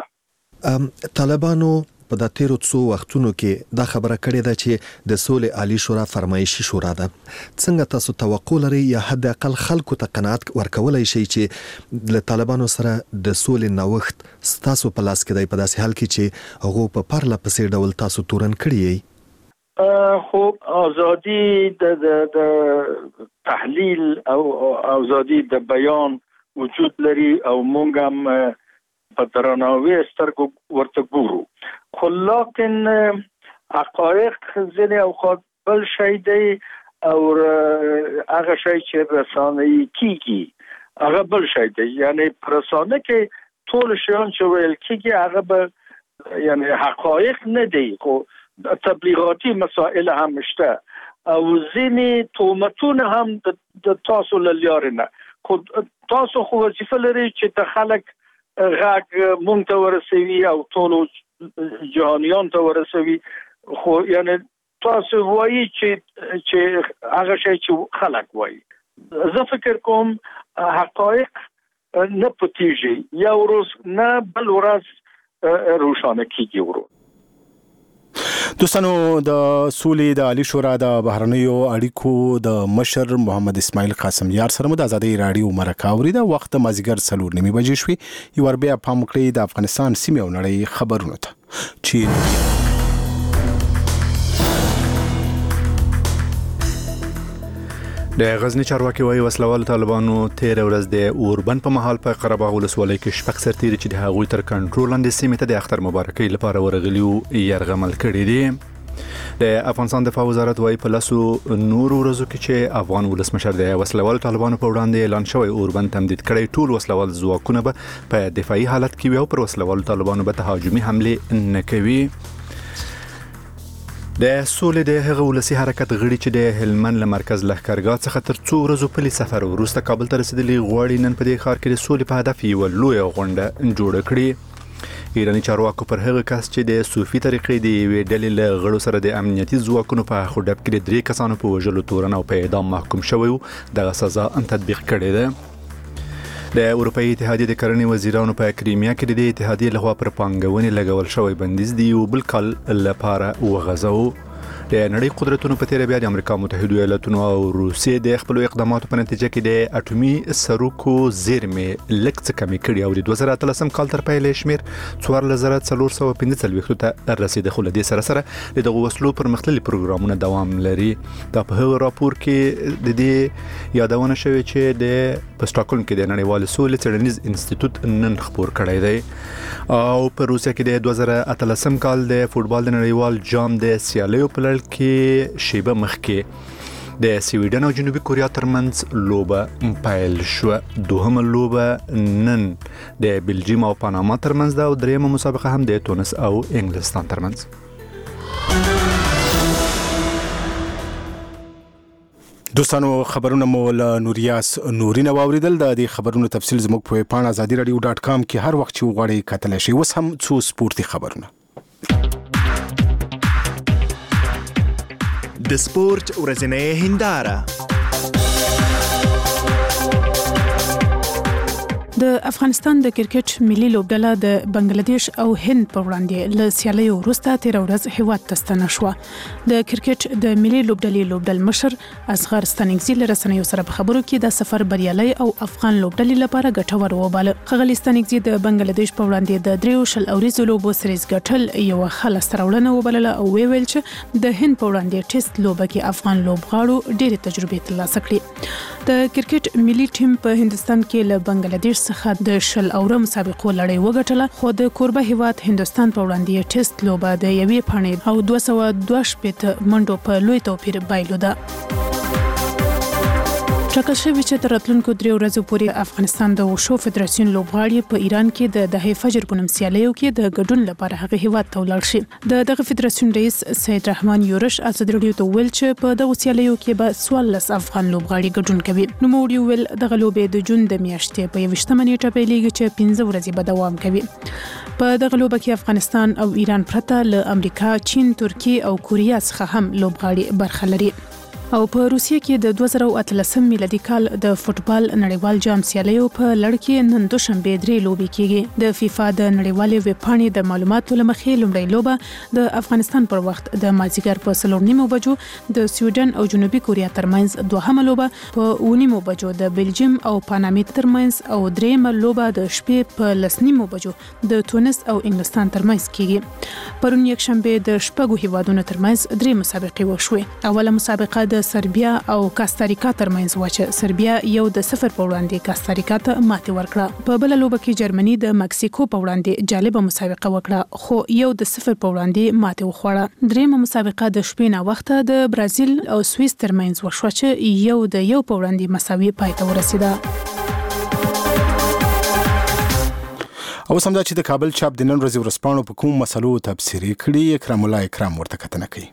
وکړه. طالبانو په د تیرو څو وختونو کې دا خبره کړې ده چې د سولې عالی شورا فرمایشي شورا ده. څنګه تاسو توقع لرئ یا حد اقل خلکو ته قناعت ورکولای شي چې له طالبانو سره د سولې نوښت ستاسو په لاس کې دی په داسې حال کې چې هغه په پرله پسې ډول تاسو تورن کړی یې؟ خو ازادي د تحلیل او ازادي د بیان وجود لري او مونږ هم په درناوي سترګو ورته ګورو. خو لیکن حقایق ځینې اوقات بل شی دی او هغه شی چې رسانه‌ای کیږي هغه بل شی دی. یعنی رسانه کې ټول شیان چې ویل کیږي هغه به یعنی حقایق نه دی خو تبلیغاتی مسائل هم شته او ځینې تهمتونه هم د تاسو له لارې نه خو تاسو خو وظیفه لري چې ته خلک غږ مونږ ته ورسوي او ټول جهانیان ته ورسوي خو یعنی تاسو وایي چې هغه شی چې خلک وایي زه فکر کوم حقایق نه پټیږي یا ورځ نه بل ورځ روښانه کیږي ورو دوستانو د سولې د عالی شورا د بهرنیو اړیکو د مشر محمد اسماعیل قاسم یار سره د ازادي رادیو مرکه اوري د وخت مازیګر 4:30 بجې شوې یو بیا پام کړی د افغانستان سیمه او نړۍ خبرونه ته چین د غزنی چارواکي وايي وسلوال طالبانو تیر ورځ د اوربند په محل په قره باغ ولسوالۍ کې شپږ سرتیري چې د هغوی تر کنټرول لاندې سیمه ته د اختر مبارکي لپاره ورغلیو يرغمل کړي دي د افغانستان دفاع وزارت وايي په لاسو نور ورځو کې چې افغان ولسمشر د وسلوال طالبانو په وړاندې اعلان شوی اوربند تمدید کړي ټول وسلوال ځواکونه به په دفاعي حالت کې وي او پر وسلوال طالبانو به تهاجمي حمله نه کوي د سولې د هغه ولسی حرکت غړي چې د هلمند له مرکز لښکرګاه څخه تر څو ورځو پلی سفر وروسته کابل ته رسیدلی غواړي نن په دې ښار کې د سولې په هدف یو لوی غونډه جوړه کړي ایرانی چارواکو پر هغه کس چې د صوفي طریقې دی وی ډلې له غړو سره د امنیتي ځواکونو په خډب کې د 3 کسانو په وژلو تورن او په اعدام محکوم شوی د سزا تطبیق کړي ده د اروپאי اتحادیه د کرنې وزیرانو په کریمیا کې د اتحادیه لخوا پر پانګونې لګول شوی بندیز دی او بل کال لپاره وغځو د نړۍ قدرتونو په تیر بیا د امریکا متحده ایالاتونو او روسیې د خپل اقداماتو په نتیجه کې د اټومي سروکو زیرمې لکڅ کمی کړي او د 2013 کال تر پیل شمیر 4415 ته رسیدي خو د سره دغه وسلو پر مختلفي پروګرامونه دوام لري دا په هغه راپور کې د دې یادونه شوی چې د پستاکون کې د نړیوال سولې څېړنیز انسټیټیوټ نن خبر کړی دی او په روسیه کې د 2013 کال د فوتبال د نړیوال جام د سیالیو په کې شیبه مخکې د سویډن او جنوبي کوریا ترمنځ لوبه پایل شو دوهمه لوبه نن د بلجیم او پاناما ترمنځ ده او دریمه مسابقه هم د تونس او انګلستان ترمنځ دوستانو خبرونه مول نوریاس نورینه واوریدل د دې خبرونو تفصیل زموږ په پاڼه azadiradio.com کې هر وخت چې وغواړئ کتلی شئ اوس هم څو سپورتي خبرونه د سپورت ورځنۍ هنداره د افغانستان د کرکټ ملي لوبډله د بنگلاديش او هند په وړاندې له سیالیو وروسته تیر ورځ هیواد ته ستنه شوه د کرکټ د ملي لوبډلې لوبډل مشر اصغر ستانکزي له رسنیو سره په خبرو کې د سفر بریالي او افغان لوبډلې لپاره ګټور وباله ښاغلي ستانکزي د بنگلاديش په وړاندې د 3 اوریزو لوبو سریز ګټل یو ښه سترولنه وباله او ویل چې د هند په وړاندې ټیسټ لوبه کې افغان لوبغاړو ډېرې تجربې ترلاسه کړې د کرکټ ملي ټیم په هندستان کې له بنگلاديش څخه د 10 اوره مسابقو لړۍ وګټله خو د کوربه هیواد هندستان په وړاندې ټیسټ لوبه د یوې پاڼې او 212 منډو په لوی توپیر بایلوده ټاکل شوی چې تر راتلونکو 3 ورځې پورې افغانستان د وشو فدراسیون لوبغاړي په ایران کې د دهه فجر په نوم سیالیو کې د ګډون لپاره هغه هیواد ته ولاړ شي دغه فدراسیون رئیس سید رحمان یورش ازادي رادیو ته ویل چې په دغه سیالیو کې به 14 افغان لوبغاړي ګډون کوي نو موږ ویل دغه لوبې د جون د میاشتې په 28 نیټه پیلېږي چې 15 ورځې به دوام کوي په دغه لوبه کې افغانستان او ایران پرته له امریکا چین ترکیه او کوریا څخه هم لوبغاړي برخه لري او په روسیه کې د 2013 میلادي کال د فوتبال نړیوال جام سیالیو په لړ کې نن دوشنبه 3 لوبې کېږي د فیفا د نړیوالې ویبپاڼې د معلوماتو لمخې لومړی لوبه د افغانستان پر وخت د مازیګر په 4:30 بجو د سویډن او جنوبي کوریا ترمنځ دوهمه لوبه په 9:30 بجو د بلجیم او پاناما ترمنځ او دریمه لوبه د شپې په 10:30 بجو د تونس او انګلستان ترمنځ کېږي پرون یکشنبه د شپږو هیوادونو ترمنځ 3 مسابقې وشوې اوله مسابقه د سربیا او کاستاریکا ترمنځ و چې سربیا یو د 0 په وړاندې کاستاریکا ته ماتې ورکړه په بل لوبه کې جرمني د مکسیکو په وړاندې جالبه مسابقه وکړه خو یو د 0 په وړاندې ماتې وخوړه دریمه مسابقه د شپې نه وخته د برازیل او سویس ترمنځ وشوه چې یو د یو په وړاندې مساوي پای ته ورسیده او سمدا چې د کابل چاپ د نن ورځې ورسپانو په کوم مسلو تفسیری کړي اکرام الله اکرام ورته کتنه کوي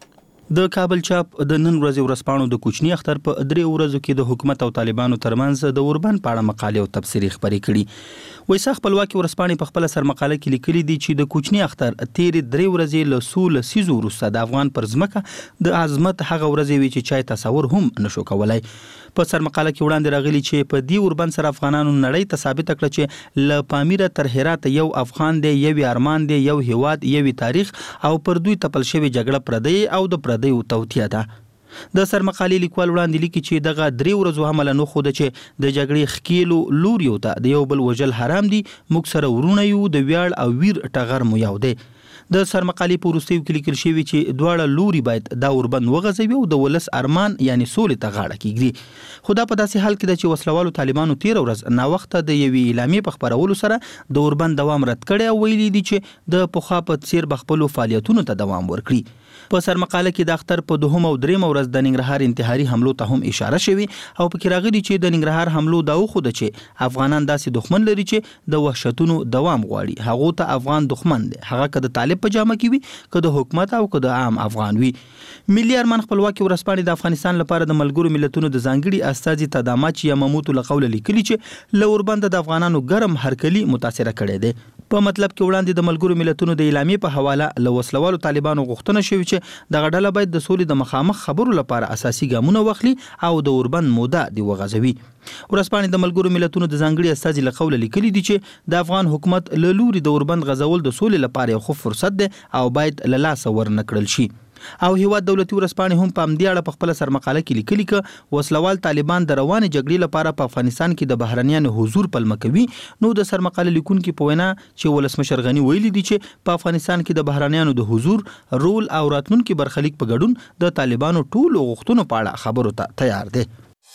د کابل چاپ د نن ورځې ورځپاڼو د کوچنی اختر په 3 ورځو کې د حکومت او طالبانو ترمنځ د اوربند په اړه مقالې او تبصرې خپرې کړي. وایي خپلواکي ورځپاڼې په خپل سر مقاله کې لیکلي دي چې د کوچنی اختر تیر 3 ورځې له سول سیزو وروسته د افغان پر ځمکه د عظمت هغه ورځې وي چې چای تصور هم نشو کولای. په سر مقاله کې وړاندې راغلي چې په دې اوربند سره افغانانو نړۍ ته ثابت کړ چې ل پامیره تر هرات یو افغان دی، یو ارمان دی، یو هیواد، یو تاریخ او پر دوی تپل شوی جګړه پردی او د پردی توتیه ده. د سرمقالې لیکوال وړاندې لیکي چې دغه 3 ورځو حمله نه خو د چې د جګړې خکیلو لوريو ته د یو بل وجل حرام دي، موږ سره ورونه یو، د ویاړ او ویر ټغر مو یو دی. د سرمقالې په وروستیو کې لیکل شوی چې دواړه لوري باید دا اوربند وغځوي او د ولس ارمان یعنی سولې ته غاړه کیږي. خو دا په داسې حال کې ده چې وسلوالو طالبانو 13 ورځ ناوخته د یوې اعلامیې په خپرولو سره د اوربند دوام رد کړي او ویلي دي چې د پخوا په څیر بخپلو فعالیتونو ته دوام ورکړي. په سرمقاله کې د اختر په 2 او 3 ورځ د ننګرهار انتحاري حملو ته هم اشاره شوی او پکې راغلي چې د ننګرهار حملو دا وخوده چې افغانان داسې دښمن لري چې د وحشتونو دوام غواړي. هغه ته افغان دښمن دی، هغه که د طالب په جامه کې وي که د حکومت او که د عام افغان وي. ملي ارمان خپلواکي ورځپاڼې د افغانستان لپاره د ملګرو ملتونو د ځانګړي استازي تداماچي یاماموتو له قوله لیکلي چې له اوربند د افغانانو ګرم هرکلي متاثره کړي دي. په مطلب کې وړاندې د ملګرو ملتونو د اعلامیې په حواله له وسلوالو طالبانو غوښتنه شوې چې دغه ډله باید د سولې د مخامخ خبرو لپاره اساسي ګامونه واخلي او د اوربند موده دی وغځوي. ورځپاڼې د ملګرو ملتونو د ځانګړي استازي له قوله لیکلي دي چې د افغان حکومت له لوري د اوربند غځول د سولې لپاره یو ښه فرصت دی او باید له لاسه ورنکړل شي. او هیواد دولتي ورځپاڼې هم په همدې اړه په خپل سرمقاله کې لیکلي چې وسلوال طالبان د روانې جګړې لپاره په افغانستان کې د بهرنیانو حضور پلمه کوي. نو د سرمقاله لیکونکو په وینا چې ولسمشر غنی ویلي دي چې په افغانستان کې د بهرنیانو د حضور رول او راتلونکو برخلیک په ګډون د طالبانو ټولو غوښتنو په اړه خبرو ته تیار دي.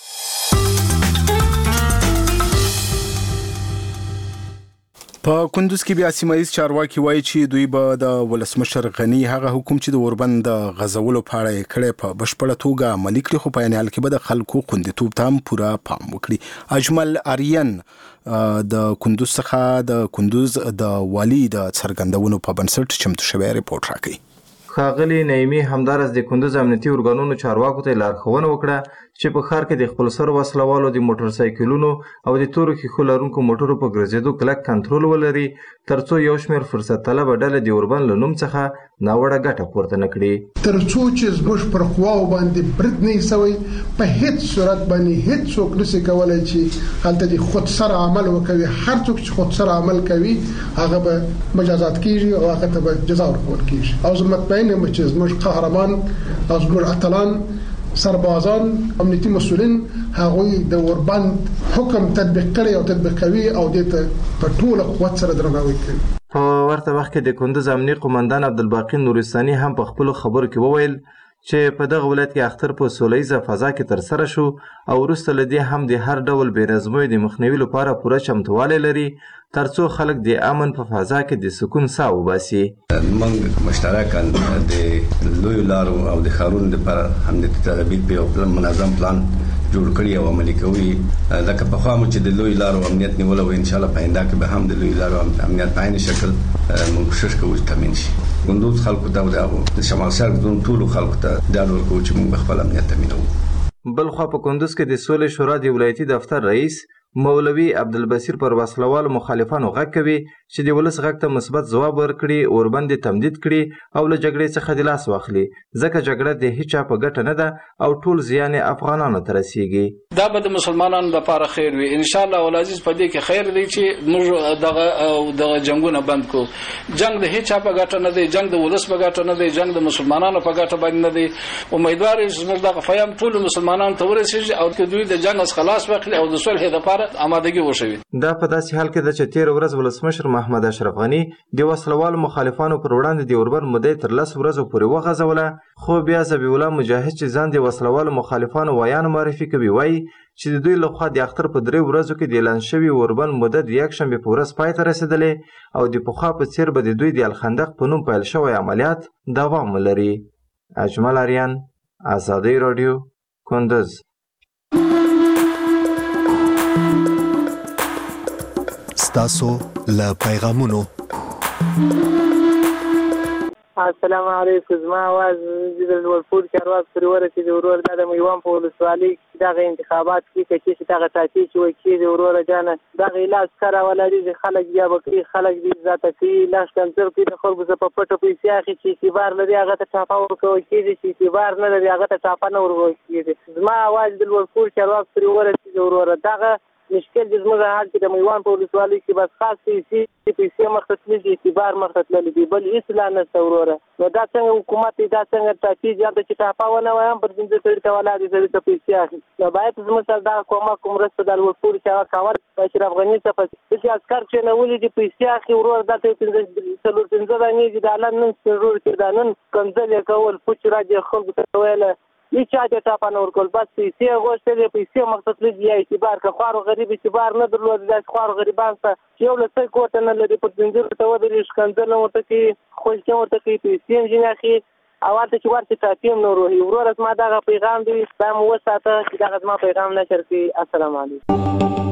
په کندوز کې بیا سیمایي چارواکي وایي چې دوی به د ولسمشر غنی هغه حکم چې د اوربند غزولو په اړه کړي په بشپړه توګه عملي کړي، خو په عین حال کې به د خلکو خوندیتوب ته هم پوره پام وکړي. اجمل آریان د کندوز څخه د کندوز د والی د څرګندونو په بنسټ چمتو شوی ریپورت راکړي. ښاغلي نعیمي همدارس د کندوز امنیتي ارګانونو چارواکو ته لارښوونه وکړه چې په ښار کې د خپل سر وسلوالو د موټر سایکلونو او د تورو ښیښو لرونکو موټرو په ګرځېدو کلک کنټرول ولري، ترڅو یو شمېر فرصت طلبه ډلې د اوربند له نوم څخه ناوړه ګټه پورته نه کړي. ترڅو چې زموږ پر خواو باندې برید نه سوی په هیڅ صورت باندې هیڅ څوک نشي کولای چې هلته د خود سره عمل وکړي. هر څوک چې خود سره عمل کوي هغه به مجازات کیږي او هغه ته به جزا ورکول کیږي. او زه مطمئن یم چې زموږ قهرمان او زموږ اتلان سربازان امنیتي مسؤلین هغوی د اوربند حکم تطبیق کړي او تطبیق کوي او د په ټوله قوت سره درناوی کوي. په ورته وخت کې د کندوز امنیتي قومندان عبدالباقی نورستاني هم په خپل خبرو کې وویل چې په دغه ولایت کې اختر په سولیزه فضا کې تر سره شو او وروسته له دې هم د هر ډول بې نظمیو د مخنیوي لپاره پوره چمتووالی لري ترڅو خلک د امن په فضا کې د سکون ساه وباسي. موږ مشترکاً د لویو لارو او د ښارونو لپاره امنیتي تدابیر په یو منظم پلان جوړ کړي او عملي کوي. لکه پخوا مو چې د لویو لارو امنیت نیولی و، انشاءالله په آینده کې به هم د لویو لارو امنیت په عین شکل موږ کوشش کوو چې تامین شي. کندوز خلکو ته د شمال شرق زون ټولو خلکو ته دا ډول کوو چې موږ خپل امنیت تامینوو. بلخوا په کندوز کې د سولې شورا د ولایتي دفتر رئیس مولوي عبدالبصیر پر وسلوالو مخالفانو غږ کوي چې د ولس غږ ته مثبت ځواب ورکړي، اوربند تمدید کړي او له جګړې څخه د لاس واخلي، ځکه جګړه د هیچا په ګټه نه ده او ټول زیان افغانانو ته رسیږي. دا به د مسلمانانو لپاره خیر وي ان شاء الله ولعزیز. په دې کې خیر دی چې موږ دغه جنگونه بند کو. جنگ د هیچا په ګټه نه دی، جنگ د ولس په ګټه نه دی، جنگ د مسلمانانو په ګټه باندې نه دی. امیدوار یم چې موږ دغه پیغام ټول مسلمانانو ته ورسیږي او چې دوی د جنگ څخه خلاص واخلي او د صلح لپاره آمادګي وشوي. دا په داسې حال کې ده چې 13 ورځ ولسمشر محمد اشرف غنی د وسلوالو مخالفانو پر وړاندې د اوربند مودې تر 10 ورځو پورې وغځوله، خو بیا ذبیح الله مجاهد چې ځان د وسلوالو مخالفانو ویان معرفي کوي وایي چې د دوی لخوا د اختر په 3 ورځو کې د اعلان شوي اوربند موده د یکشنبې په ورځ پای ته رسېدلې او د پخوا په څېر به د دوی د الخندق په نوم پیل شوی عملیات دوام ولري. اجمل آریان، آزادۍ راډیو، کندوز. ستاسو له پیغامونو السلام علیکم. زما आवाज د ولپور کې आवाज پر ورته د ورور د میوان په ولسوالۍ دغه انتخابات کې چې دغه تاسیس شوی چې د ورور جان دغه علاج کړه ولري خلک بیا وکړي خلک دې ذاته کې لاس کنځر کې د خلکو په پټو پیسې اخی چې اعتبار لري هغه ته چاپا ورکوي چې اعتبار نه لري هغه ته چاپا نه ورکوي. زما आवाज د ولپور کې आवाज پر ورته د ورور دغه مشکل د زموږ حال کې د میوان په ولسوالۍ کې بس خاص پیسې مختصلي دي اعتبار مختصلي دي بل اصلاح نه څوروره. نو دا څنګه حکومت دا څنګه تاسیس یاد چې ټاپا ونه وایم پر دې څه ته ولادي څه پیسې اخلي. نو باید زموږ سره دا کوم رسته د ولپور چې کاور اشرف غنی څخه چې اسکر چې نه ولې دي پیسې اخلي ورور دا ته 15 باندې د عالم نن ضرور کې دا نن کنځل کول پوچ راځي خلکو ته ویل هیڅ چا ته ټاپا نه ورکول بس پیسې غوښتل پیسې مقصد لږ اعتبار که خوار غریب اعتبار نه درلود د خوار غریبان ته یو لسه کوټه نه لري په دې ته ودرې شکنځل ورته کې خوښ ورته کې پیسې انجینر اخی او ورته چې ورته تاپیم نو ورور ما دا پیغام دی سم وساته چې دا ما پیغام نشر کې. السلام علیکم.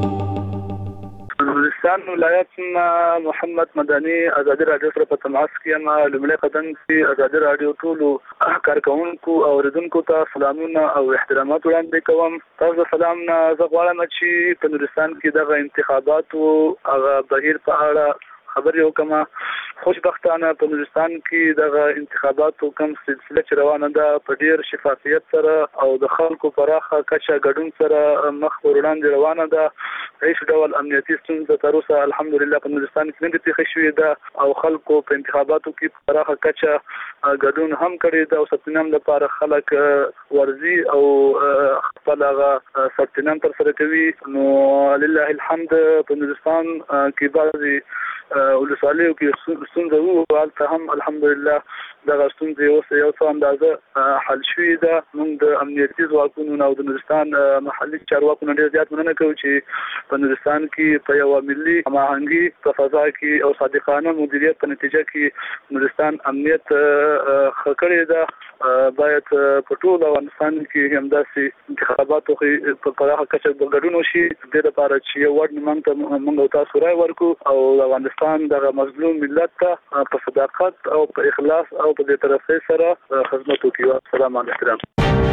نورستان ولایت محمد مدني آزادي رادیو سره په تماس کې ما لمړی قدم کې آزادي رادیو ټول کارکونکو او اوریدونکو ته سلامونه او احترامات وړاندې کوم. تاسو سلام نه زه غواړم چې په نورستان کې دغه انتخاباتو هغه بهیر په اړه خبرې وکم. خوشبختانه په نورستان کې دغه انتخاباتو کوم سلسله چې روانه ده په ډیر شفافیت سره او د خلکو پراخه کچه ګډون سره مخ وړاندې روانه ده. هیڅ ډول امنیتي ستونزه تر اوسه الحمدلله په نورستان کې نه دي پېښې شوې ده او خلکو په انتخاباتو کې پراخه کچه ګډون هم کړی ده او سپینام لپاره خلک ورزي او خپل هغه سپینام تر سره کوي. نو لله الحمد په نورستان کې بعضي ولسوالیو کې ستونزه وو حالت هم الحمدلله دغه ستونزې اوس یو څه اندازه حل شوې ده. موږ د امنیتي ځواکونو او د نورستان محلي چارواکو نه ډېر زیات مننه کوو چې په نورستان کې په یوه ملي هماهنګي په فضا کې او صادقانه مدیریت په نتیجه کې نورستان امنیت ښه کړی ده. باید په ټول افغانستان کې همداسې انتخاباتو په پراخه کچه ګډون وشي د لپاره چې یو وړ موږ تاسو رای ورکو او د افغانستان دغه مظلوم ملت ته په صداقت او په اخلاص او په دې طرفه سره خدمت وکړو. السلام علیکم.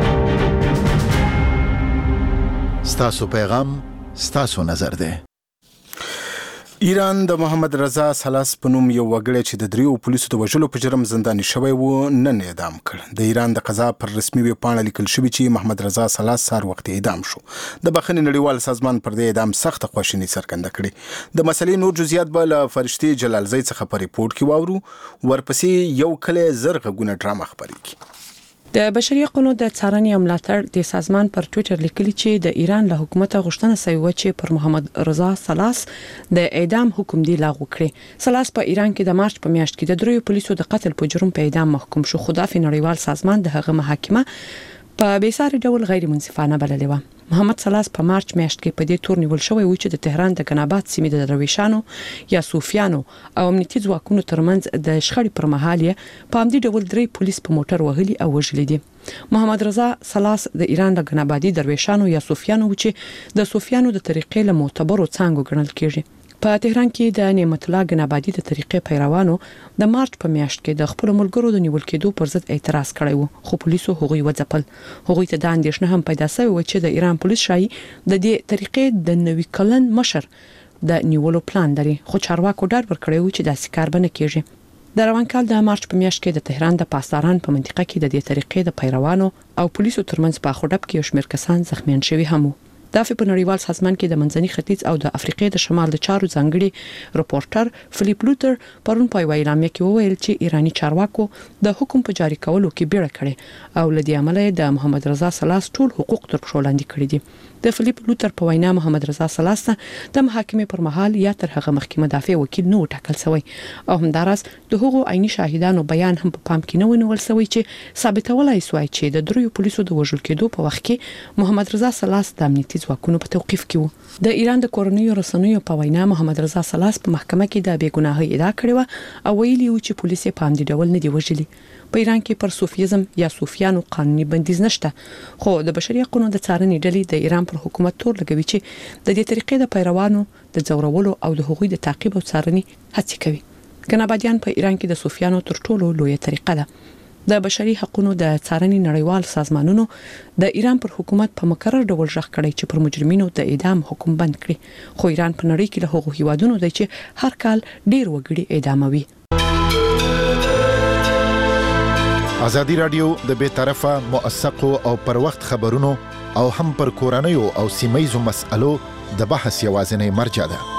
ستاسو پیغام ستاسو نظر دی. ایران د محمد رضا سلاس په نوم یو وګړی چې د دریو پولیسو د وژلو په جرم زنداني شوی و نن اعدام کړ. د ایران د قضا پر رسمي ویبپاڼه لیکل شوی چې محمد رضا سلاس سار وخت اعدام شو. د بخښنې نړیوال سازمان پر دې اعدام سخت خواشیني څرګنده کړې. د مسلې نور جزئیات به له فرشتي جلالزی څخه په ریپورت کې واورو. ورپسې یو کله زرغونه ډرامه خبرېږي. د بشري حقوقو د څارنې او ملاتړ د سازمان پر ټوئیټر لیکلي چې د ایران له حکومت غوښتنه شوی و چې پر محمد رضا سلاس د اعدام حکم دی لاغو کړي. سلاس په ایران کې د مارچ په میاشت کې د دریو پولیسو د قتل په جرم په اعدام محکوم شو. خو د نړیوال سازمان د هغه محاکمه په بیساري ډول غیر منصفانه بللې و. محمد سلاس په مارچ میاشت کې په دې تور نیول شوی و چې د تهران د گناباد سیمې د درویشانو یا صوفیانو او امنیتي ځواکونو ترمنځ د شخړې پر مهال یې په همدې ډول درې پولیس په موټر وهلي او وژلي دي. محمد رضا سلاس د ایران د گنابادي درویشانو یا صوفیانو چې د صوفیانو د طریقې له معتبرو څانګو ګڼل کیږي. په تهران کې د نعمت الله گنابادي د طریقې پیروانو د مارچ په میاشت کې د خپل ملګرو د نیول کېدو پر ضد اعتراض کړی و خو پولیسو هغوی وځپل. هغوی ته د اندېښنه هم پیدا شوی و چې د ایران پولیس شایي د دې طریقې د 90 کلن مشر د نیولو پلان لري خو چارواکو ډاډ ورکړی و چې داسې کار به نه کیږي. د روان کال د مارچ په میاشت کې د تهران د پاسداران په منطقه کې د دې طریقې د پیروانو او پولیسو ترمنځ په خړډب کې شمیر کسان زخمیان شوي هم وو. د په نړیوال سازمان کې د منځني ختیځ او د افریقې د شمال د چارو ځانګړي رپورټر فلیپ لوتر پرون په اعلامیه کې وویل چې ایرانی چارواکو د حکم په جاری کولو کې بیړه کړې او لدی عمله د محمد رضا سلاس ټول حقوق تر پښو لاندې کړی دي. د فلیپ لوتر په وینا محمد رضا سلاس د محاکمې پر مهال یا تر هغه مخکې مدافع وکیل نه ټاکل شوی او همداراز د هغو عیني شاهدانو بیان هم په پام کې نه ونیول شوی چې ثابتولای شوی چې د دریو پولیسو د وژل کېدو په وخت کې محمد رضا سلاس د امنیتي ځواکونو په توقيف کې وو. د ایران د کورنیو رسنیو په وینا محمد رضا سلاس په محکمه کې د بیګناهۍ ادعا کړې و او ویلي و چې پولیس په همدې ډول نه دی وژلي. په ایران کې پر صوفیزم یا صوفیانو قانوني بندیز نشته خو د بشري حقوقو د څارنې ډلې د ایران پر حکومت تور لګوي چې د دې طریقې د پیروانو د ځورولو او د حقوقي د تعقیب او څارنې هڅه کوي. ګنابادیان په ایران کې د صوفیانو تر ټولو لوی طریقه ده. د بشري حقوقو د څارنې نړیوال سازمانونو د ایران پر حکومت په مکرر ډول ژغ کړی چې پر مجرمینو د اعدام حکم بند کړي، خو ایران په نړۍ کې له هغو هیوادونو دی چې هر کال ډیر وګړي اعداموي. ازادي رادیو د بې طرفه موثقو او پر وخت خبرونو او هم پر کورنیو او سیمایزو مسألو د بحث یوازینی مرجع ده.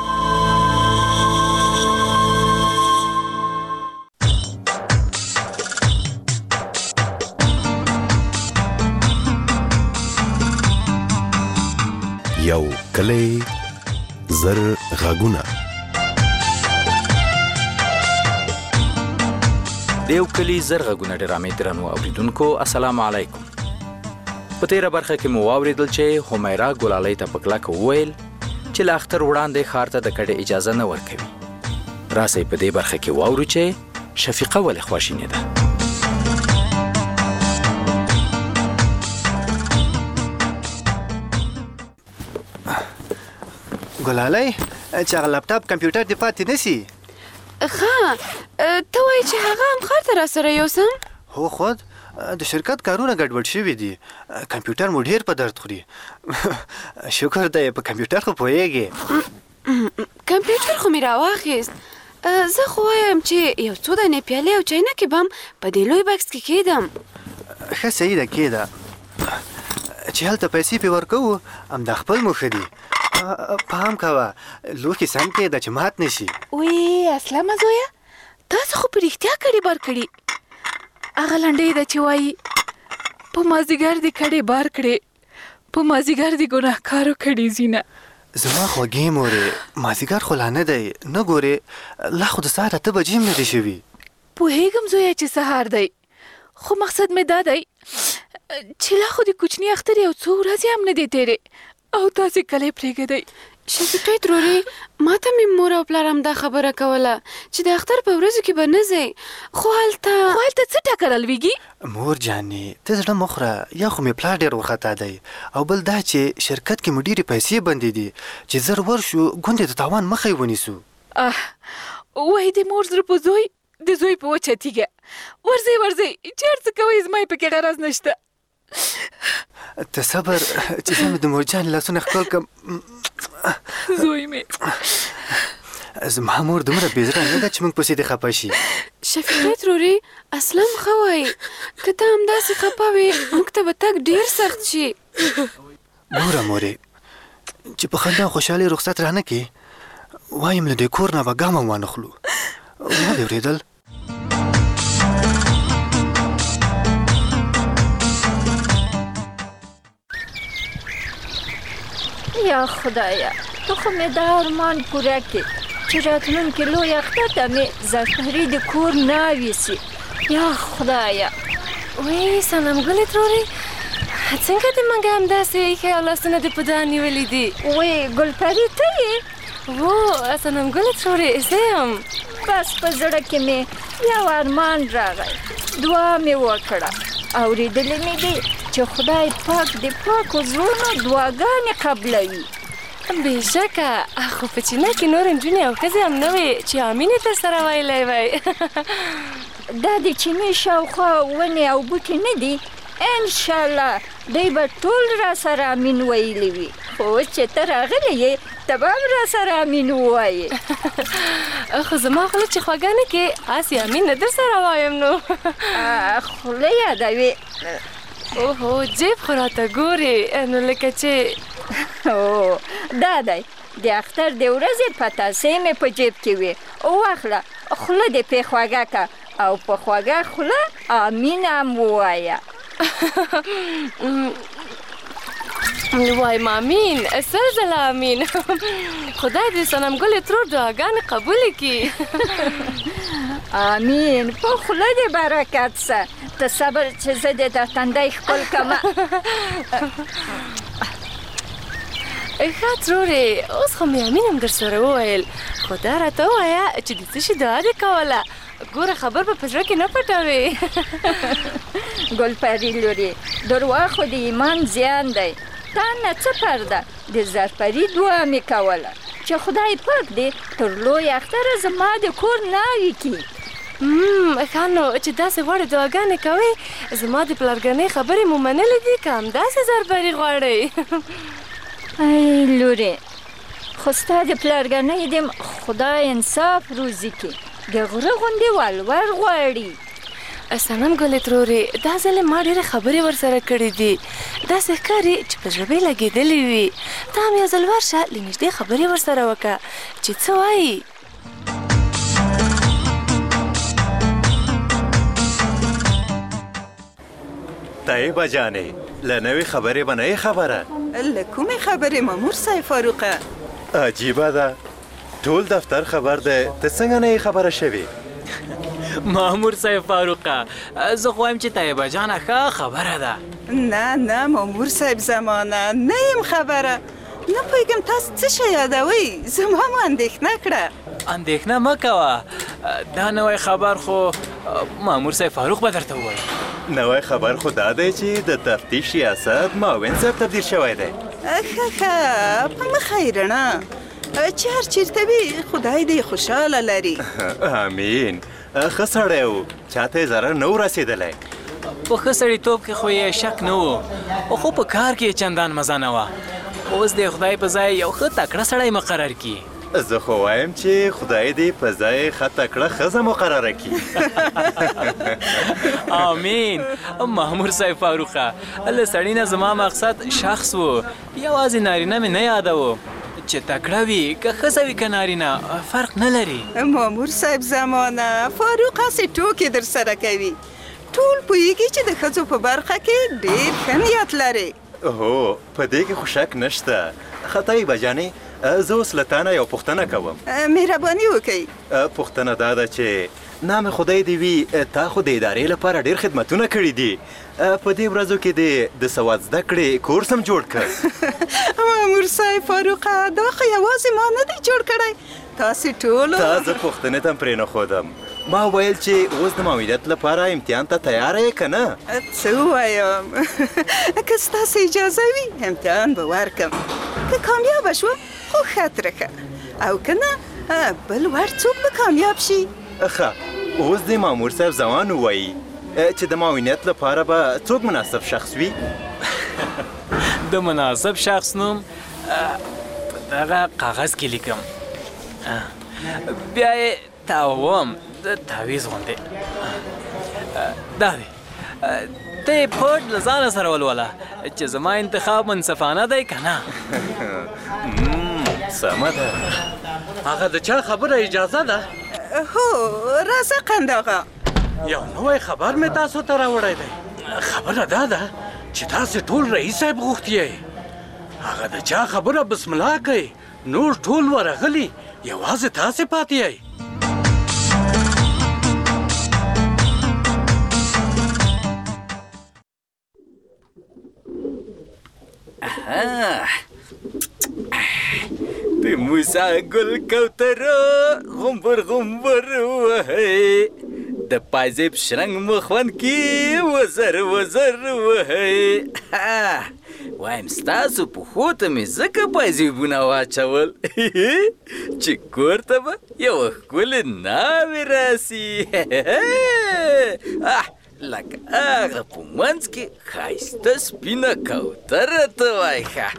یو کلی زر غږونه دیو کلی زر غږونه ډرامې درنو اوریدونکو السلام علیکم. په تیره برخه کې مو واوریدل چې همیرا ګلالۍ ته په کلکه وویل چې له اختر وړاندې ښار ته د کډې اجازه نه ورکوي. راسئ په دې برخه کې واورو چې شفیقه ولې خواشینې ده. ګلالۍ چې هغه لپټاپ کمپیوټر دې پاتې نشي. ته وایې چې هغه هم ښار ته راسره یوسم؟ هو خود د شرکت کارونه ګډوډ شوي دي، کمپیوټر مو ډېر په درد خوري. شکر دی په کمپیوټر خو پوهېږې. کمپیوټر خو مې راواخیست، زه خو وایم چې یو څو دانې پیالې او چاینکې به هم په دې لوی بکس کې کېږدم. ښه صحیح ده کېده چې هلته پیسې پې ورکوو همدا خپل مو ښه دي. پام کوه لوښي سم کېږده چې مات نه شي. وی اسلامه زویه، تاسو خو په رښتیا کډې بار کړي. هغه لنډۍ ده چې وایي په مازدیګر دې کډې بار کړې، په مازدیګر دې ګناهکارو کډې ځینه. زما خوږې مورې مازدیګر خو لا نه دی، نه ګورې لا خو د سهار 8 بجې هم نه دي شوي. پوهېږم زویه چې سهار دی، خو مقصد مې دا دی چې لا خو د کوچني اختر یو څو ورځې هم نه دی تېرې او تاسې کلی پرېږدئ. شفیقې ترورې ما ته مې مور او پلار همدا خبره کوله چې د اختر په ورځو کې به نه ځئ، خو هلته څه ټکر الویږي؟ مور جانې ته زړه مه خوره، یا خو مې پلار ډېر وارخطا دی او بل دا چې شرکت کې مو ډېرې پیسې بندې دي چې زر ورشو ګوندې د تاوان مخه یې ونیسو. وایي د مور زړه په زوی، د زوی په وچه تیږه. ورځئ چې هر څه کوئ زما یې پکې غرض نشته. ته صبر چې زه مې د مور جان لاسونه ښکل کړم. زوی مې زما مور دومره بې زړه نه ده چې موږ پسې دې خفه شي. شفیقې ترورې اسلم ښه وایي، که ته همداسې خفه وې موږ ته به تګ ډېر سخت شي. ګوره مورې چې په خندا او خوشحالۍ رخصت رانه کې وایم له دې کور نه به ګام هم وانخلو. ما دې اورېدل؟ یا خدایا تو خو مې دا ارمان پوره کړې چې راتلونکي لوی اختر ته مې زعفري د کور ناویسي. یا خدایا. وی سلام ګلې ترورې، څنګه دې موږ همداسې ایښی او لاسونه دې په ځان نیولي دي؟ وی ګلپري ته یې؟ هو سلام ګلې ترورې زه یم. بس په زړه کې مې یو ارمان راغی، دعا مې وکړه، اورېدلې مې دي چې خدای پاک د پاکو زړونو دعاګانې قبلوي. بېشکه، خو په چینه کې نور نجونې او ښځې هم نه وې چې امین یې درسره ویلی وی. دا د چینې شاوخوا ونې او بوټي نه دي، انشاءالله دوی به ټول را سره امین ویلی وي، خو چې ته راغلی یې ته به هم را سره امین ووایې. خو زما خوله چې خوږه نه کې هسې امین نه در سره وایم نو. خوله یادوې. اوهو جیب خو راته ګورې، نو لکه چې دا دی د اختر د ورځې پتاسې مې په جیب کې وې، واخله خوله دې پې خوږه که او په خوږه خوله امین هم ووایه. وایم امین، سل ځله امین. خدای دې صنم ګلې ترور دعاګانې قبولې کړي. امین. په خوله دې برکت شه. ته صبر چې زه دې دا تندی ښکل کړمه. ښه ترورې، اوس خو مې امین هم در سره وویل، خو دا راته ووایه چې د څه شي دعا دې کوله. ګوره خبر به په زړه کې نه پټوې. ګلپري لورې، درواغ خو د ایمان زیان دی. تا نه څه پرده د زعفري دعا مې کوله چې خدای پاک دې تر لوی اختره زما د کور ناوې کړي. ښه نو چې داسې غواړئ دعاګانې کوئ، زما د پلارګنۍ خبرې مو منلې دي که همداسې زربري غواړئ؟ ای لورې، خو ستا د پلارګنۍ دې خدای انصاف روزي کړي، د غره غوندې ولور غواړي. صنم ګلې ترورې، دا ځل ما ډېرې خبرې ورسره کړې دي، داسې ښکاري چې په زړه یې لګېدلې وي. ته هم یو ځل ورشه، له نږدې خبرې ورسره وکړه چې څه وایي. طیبه جانې، له نوې خبرې به نه یې خبره؟ له کومې خبرې مامور صاحب فاروقه؟ عجیبه ده، ټول دفتر خبر دی، ته څنګه نه یې خبره شوې؟ مامور صاحب فاروقه، زه خو وایم چې طیبه جانه ښه خبره ده. نه مامور صاحب زمانه نه یم خبره، نه پوهېږم تاسو څه شی یادوئ، زما مو اندېښنه کړه. اندېښنه مه کوه، دا نوی خبر خو مامور صاحب فاروق به درته ووایي. نوی خبر خو دا دی چې د تفتیش ریاست معاون صاحب تبدیل شوی دی. ښه په مخه یې رڼا، چې هر چېرته وي خدای دې خوشحاله لري. امین. ښه سړی و، چاته یې ضرر نه و رسېدلی. په ښه سړیتوب کې خو یې شک نه و، خو په کار کې یې چندان مزه نه وه. اوس دې خدای په ځای یو ښه تکړه سړی مقرر کړي. زه خو وایم چې خدای دې په ځای ښه تکړه ښځه مقرره کړي. آمین. مامور صاحب فاروقه، له سړي نه زما مقصد شخص و، یوازې نارینه مې نه یادوو، چې تکړه وي که ښځه وي که نارینه فرق نه لري. مامور صاحب زمانه فاروق هسې ټوکې در سره کوي، ټول پوهېږي چې د ښځو په برخه کې ډېر ښه نیت لري. هو، په دې کې خو شک نشته. ښه طیبه جانې، زه اوس له تا نه یو پوښتنه کوم. مهرباني وکئ. پوښتنه دا ده چې نام خدای دې وي، تا خو د ادارې لپاره ډېر خدمتونه کړي دي، په دې ورځو کې د سواد زده کړې کورس هم جوړ کړ. مامور صاحب فاروقه، دا خو یوازې ما نه دی جوړ کړی، تاسې ټولو. تا زه پوښتنې ته هم پرېنښودم، ما ویل چې اوس د معاونیت لپاره امتحان ته تیاره یې که نه؟ څه ووایم، که ستاسې اجازه وي امتحان به ورکړم، که کامیابه شوم خو ښه ترکه، او که نه بل وړ څوک به کامیاب شي. ښه، اوس د مامور صاحب ځوان ووایي چې د معاونیت لپاره به څوک مناسب شخص وي؟ د مناسب شخص نوم په دغه کاغذ کې لیکم، بیا یې تاووم د تعویض غوندې. دا دی، ته یې پټ له ځانه سره ولوله چې زما انتخاب منصفانه دی که نه. سمه ده. هغه د چا خبره اجازه ده؟ هو، راځه قند آقا، یو نوی خبر مې تاسو ته راوړی دی. خبره دا ده چې تاسې ټول رئیس صاحب غوښتي یې. هغه د چا خبره بسم الله کوي، نور ټول ورغلي، یوازې تاسې پاتې یې. د موسی ګل کوترو غومبر غومبر وهئ، د پایزیب شرنګ مخوند کې وزر وزر وهئ. وایم ستاسو پښو ته مې ځکه پایزیبونه واچول چې کور ته به یوه ښکلې ناوې راسي، لکه هغه په منځ کې ښایسته سپینه کوتره ته وایي. ښه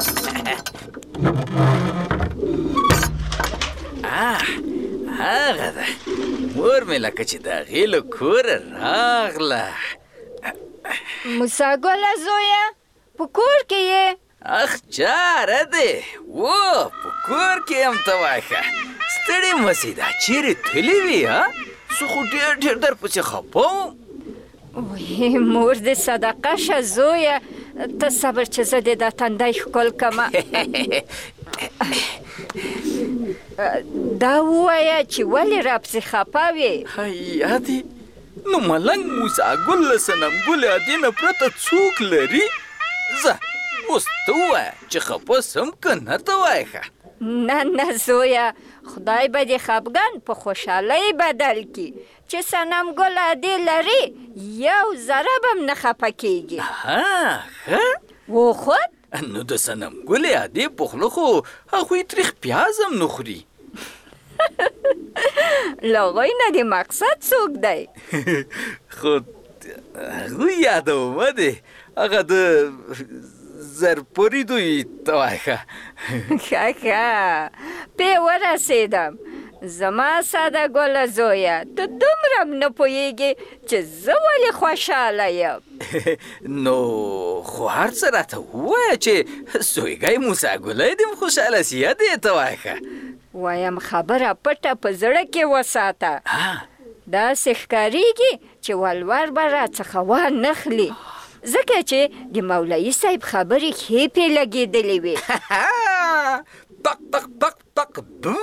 هغه ده، مور مې لکه چې د هغې له کوره راغله. موسی ګله زویه، په کور کې یې؟ اخ چاره دی، و په کور کې یم. ته وایه ښه ستړې مه سې، دا چیرې تللې وې؟ زه خو ډېر درپسې خفه وم. وی مور دې صدقه شه زویه، ته صبر چې زه دې دا تندی ښکل کړمه. دا ووایه چې ولې راپسې خفه وې؟ یادې نو ملنګ موسی ګل له صنم ګلې ادې نه پرته څوک لري؟ زه اوس ته ووایه چې خفه سم که نه؟ ته وایه ښه. نه زویه، خدای به دې خفګان په خوشحالۍ بدل کړي، چې صنم ګل ادې لري یو ذره به هم نه خفه کېږي. ښه وخود نو د صنم ګلې ادې په خوله خو هغوی تریخ پیاز هم نه خوري. له هغوی نه دې مقصد څوک دی؟ خو هغوی یادومه دی هغه د زرپوري دوی ته وایه. ښه پې ورسېدم. زما ساده ګله زویه ته دومره هم نه پوهېږې چې زه ولې خوشحاله یم. نو خو هر څه راته ووایه چې زویګی موسی ګلی دې خوشحاله سي دې ته وایه. وایم خبره پټه په زړه کې وساته. داسې ښکارېږي چې ولور به راڅخه وانخلي ځکه چې د مولوي صاحب خبرې ښې پې لګېدلې وې. طق طق طق طق بو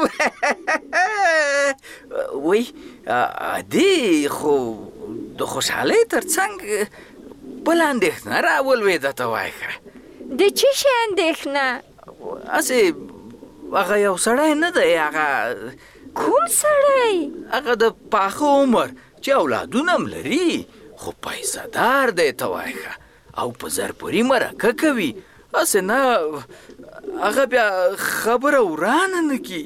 وای ادې خو د خوشحالۍ تر څنګ بله اندېښنه راولوېده ته وایه. د څه شي اندېښنه؟ هسې هغه یو سړی نه دی. هغه کوم سړی؟ هغه د پاخه عمر چې اولادونه هم لري خو پیسه دار دی ته وایه او په زرپوري مرکه کوي. هسې نه هغه بیا خبره ورانه نه کي.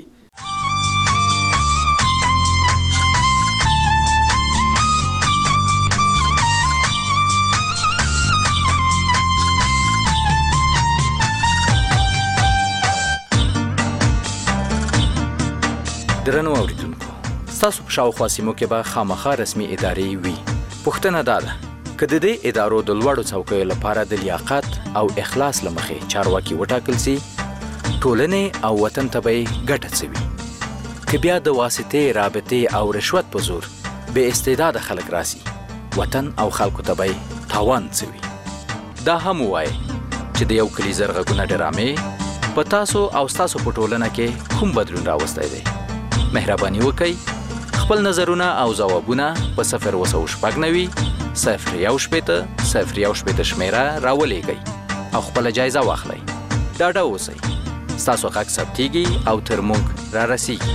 درنو اوریدونکو ستاسو په شاوخوا سیمو کې به خامخا رسمي ادارې وي. پوښتنه دا ده که د دې ادارو د لوړو څوکیو لپاره د لیاقت او اخلاص له مخې چارواکي وټاکل سي ټولنې او وطن ته به یې ګټه څه وي. که بیا د واسطې رابطې او رشوت په زور بې استعداده خلک راسي وطن او خلکو ته به یې تاوان څه وي. دا هم ووایئ چې د یو کلي زرغږونه ډرامې په تاسو او ستاسو په ټولنه کې کوم بدلون راوستی دی. مهرباني وکئ خپل نظرونه او ځوابونه په 090 016 شمیره راولېږئ او خپله جایزه واخلئ. ډاډه اوسئ ستاسو غږ ثبتیږي او تر موږ رارسیږي.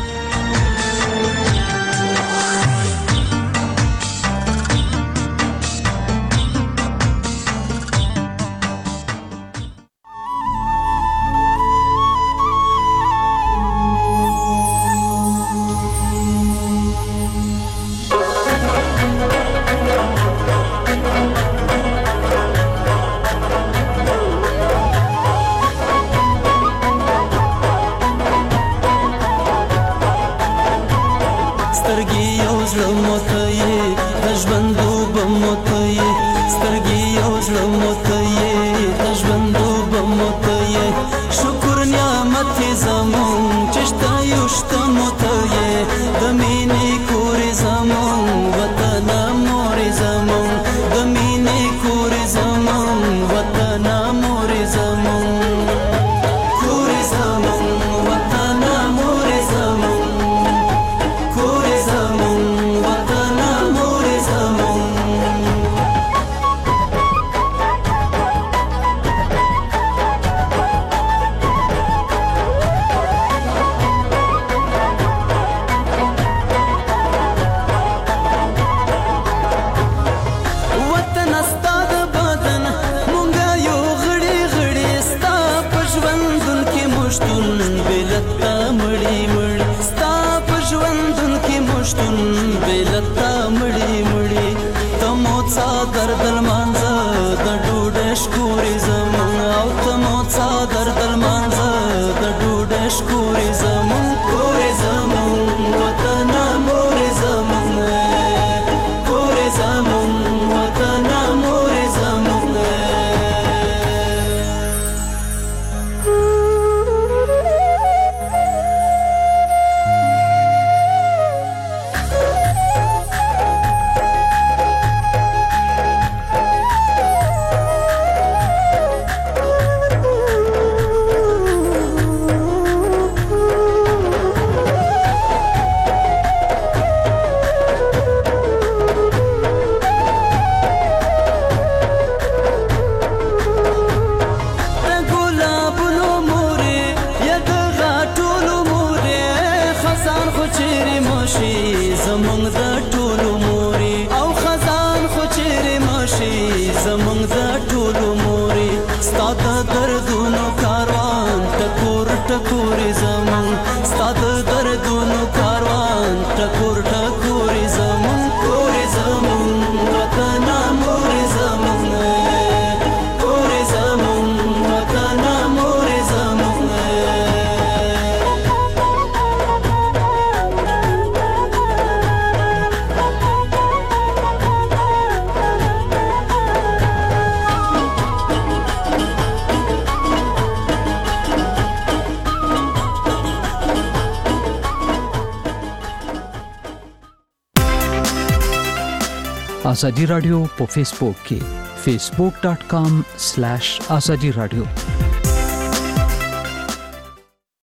زمون ستاد دردونو کاروان ټکور ټکور زمون کور زمون وطن مور زمون کور زمون وطن مور زمون ازادي رادیو په فیسبوک کې facebook.com/azadi radio